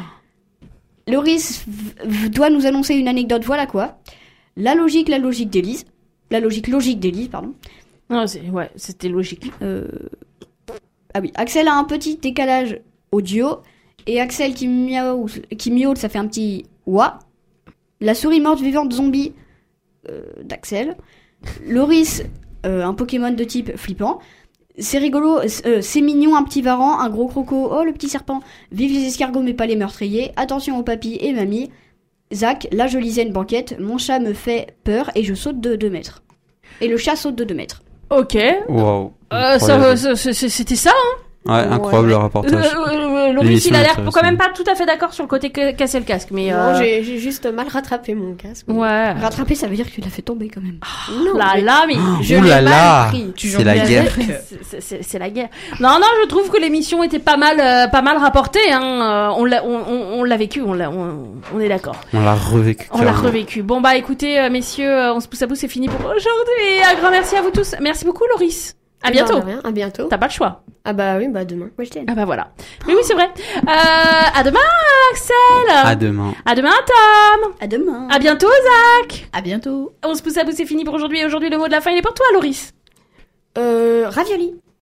Loris v- v- doit nous annoncer une anecdote, voilà quoi. La logique, la logique d'Élise. La logique logique d'Élise, pardon. Non, c'est, ouais, c'était logique. Euh... Ah oui, Axel a un petit décalage audio. Et Axel qui miaule, qui miaule, ça fait un petit ouah. La souris morte vivante zombie euh, d'Axel. Loris, euh, un Pokémon de type flippant. C'est rigolo, euh, c'est mignon, un petit varan, un gros croco, oh le petit serpent. Vive les escargots mais pas les meurtriers. Attention aux papis et mamie. Zach, là je lisais une banquette, mon chat me fait peur et je saute de deux mètres. Et le chat saute de deux mètres. Ok. Wow. Euh, ça, ça, ça, c'était ça, hein. Ouais, incroyable le reportage. Euh, euh, Loris, L'émission il a est l'air intéressante. quand même pas tout à fait d'accord sur le côté que- casser le casque, mais. Non, euh, j'ai j'ai juste mal rattrapé mon casque. Ouais. Rattraper, ça veut dire que tu l'as fait tomber quand même. Non, là mais- là, mais je Ouh l'ai là mal là, pris. Tu c'est la jonglais guerre. avec. C'est- c'est c'est la guerre. Non, non, je trouve que l'émission était pas mal, euh, pas mal rapportée. Hein. Euh, on l'a, on, on, on l'a vécu, on l'a, on, on est d'accord. On l'a revécu. On l'a carrément. revécu. Bon bah écoutez, euh, messieurs, euh, on se pousse à bout, c'est fini pour aujourd'hui. Un grand merci à vous tous. Merci beaucoup, Loris. À bientôt. De rien, à bientôt. T'as pas le choix. Ah bah oui, bah demain. Moi je t'aime. Ah bah voilà. Oui, oui, c'est vrai. Euh, à demain, Axel. À demain. À demain, Tom. À demain. À bientôt, Zach. À bientôt. On se pousse à bout, c'est fini pour aujourd'hui. Aujourd'hui, le mot de la fin, il est pour toi, Loris. Euh, ravioli.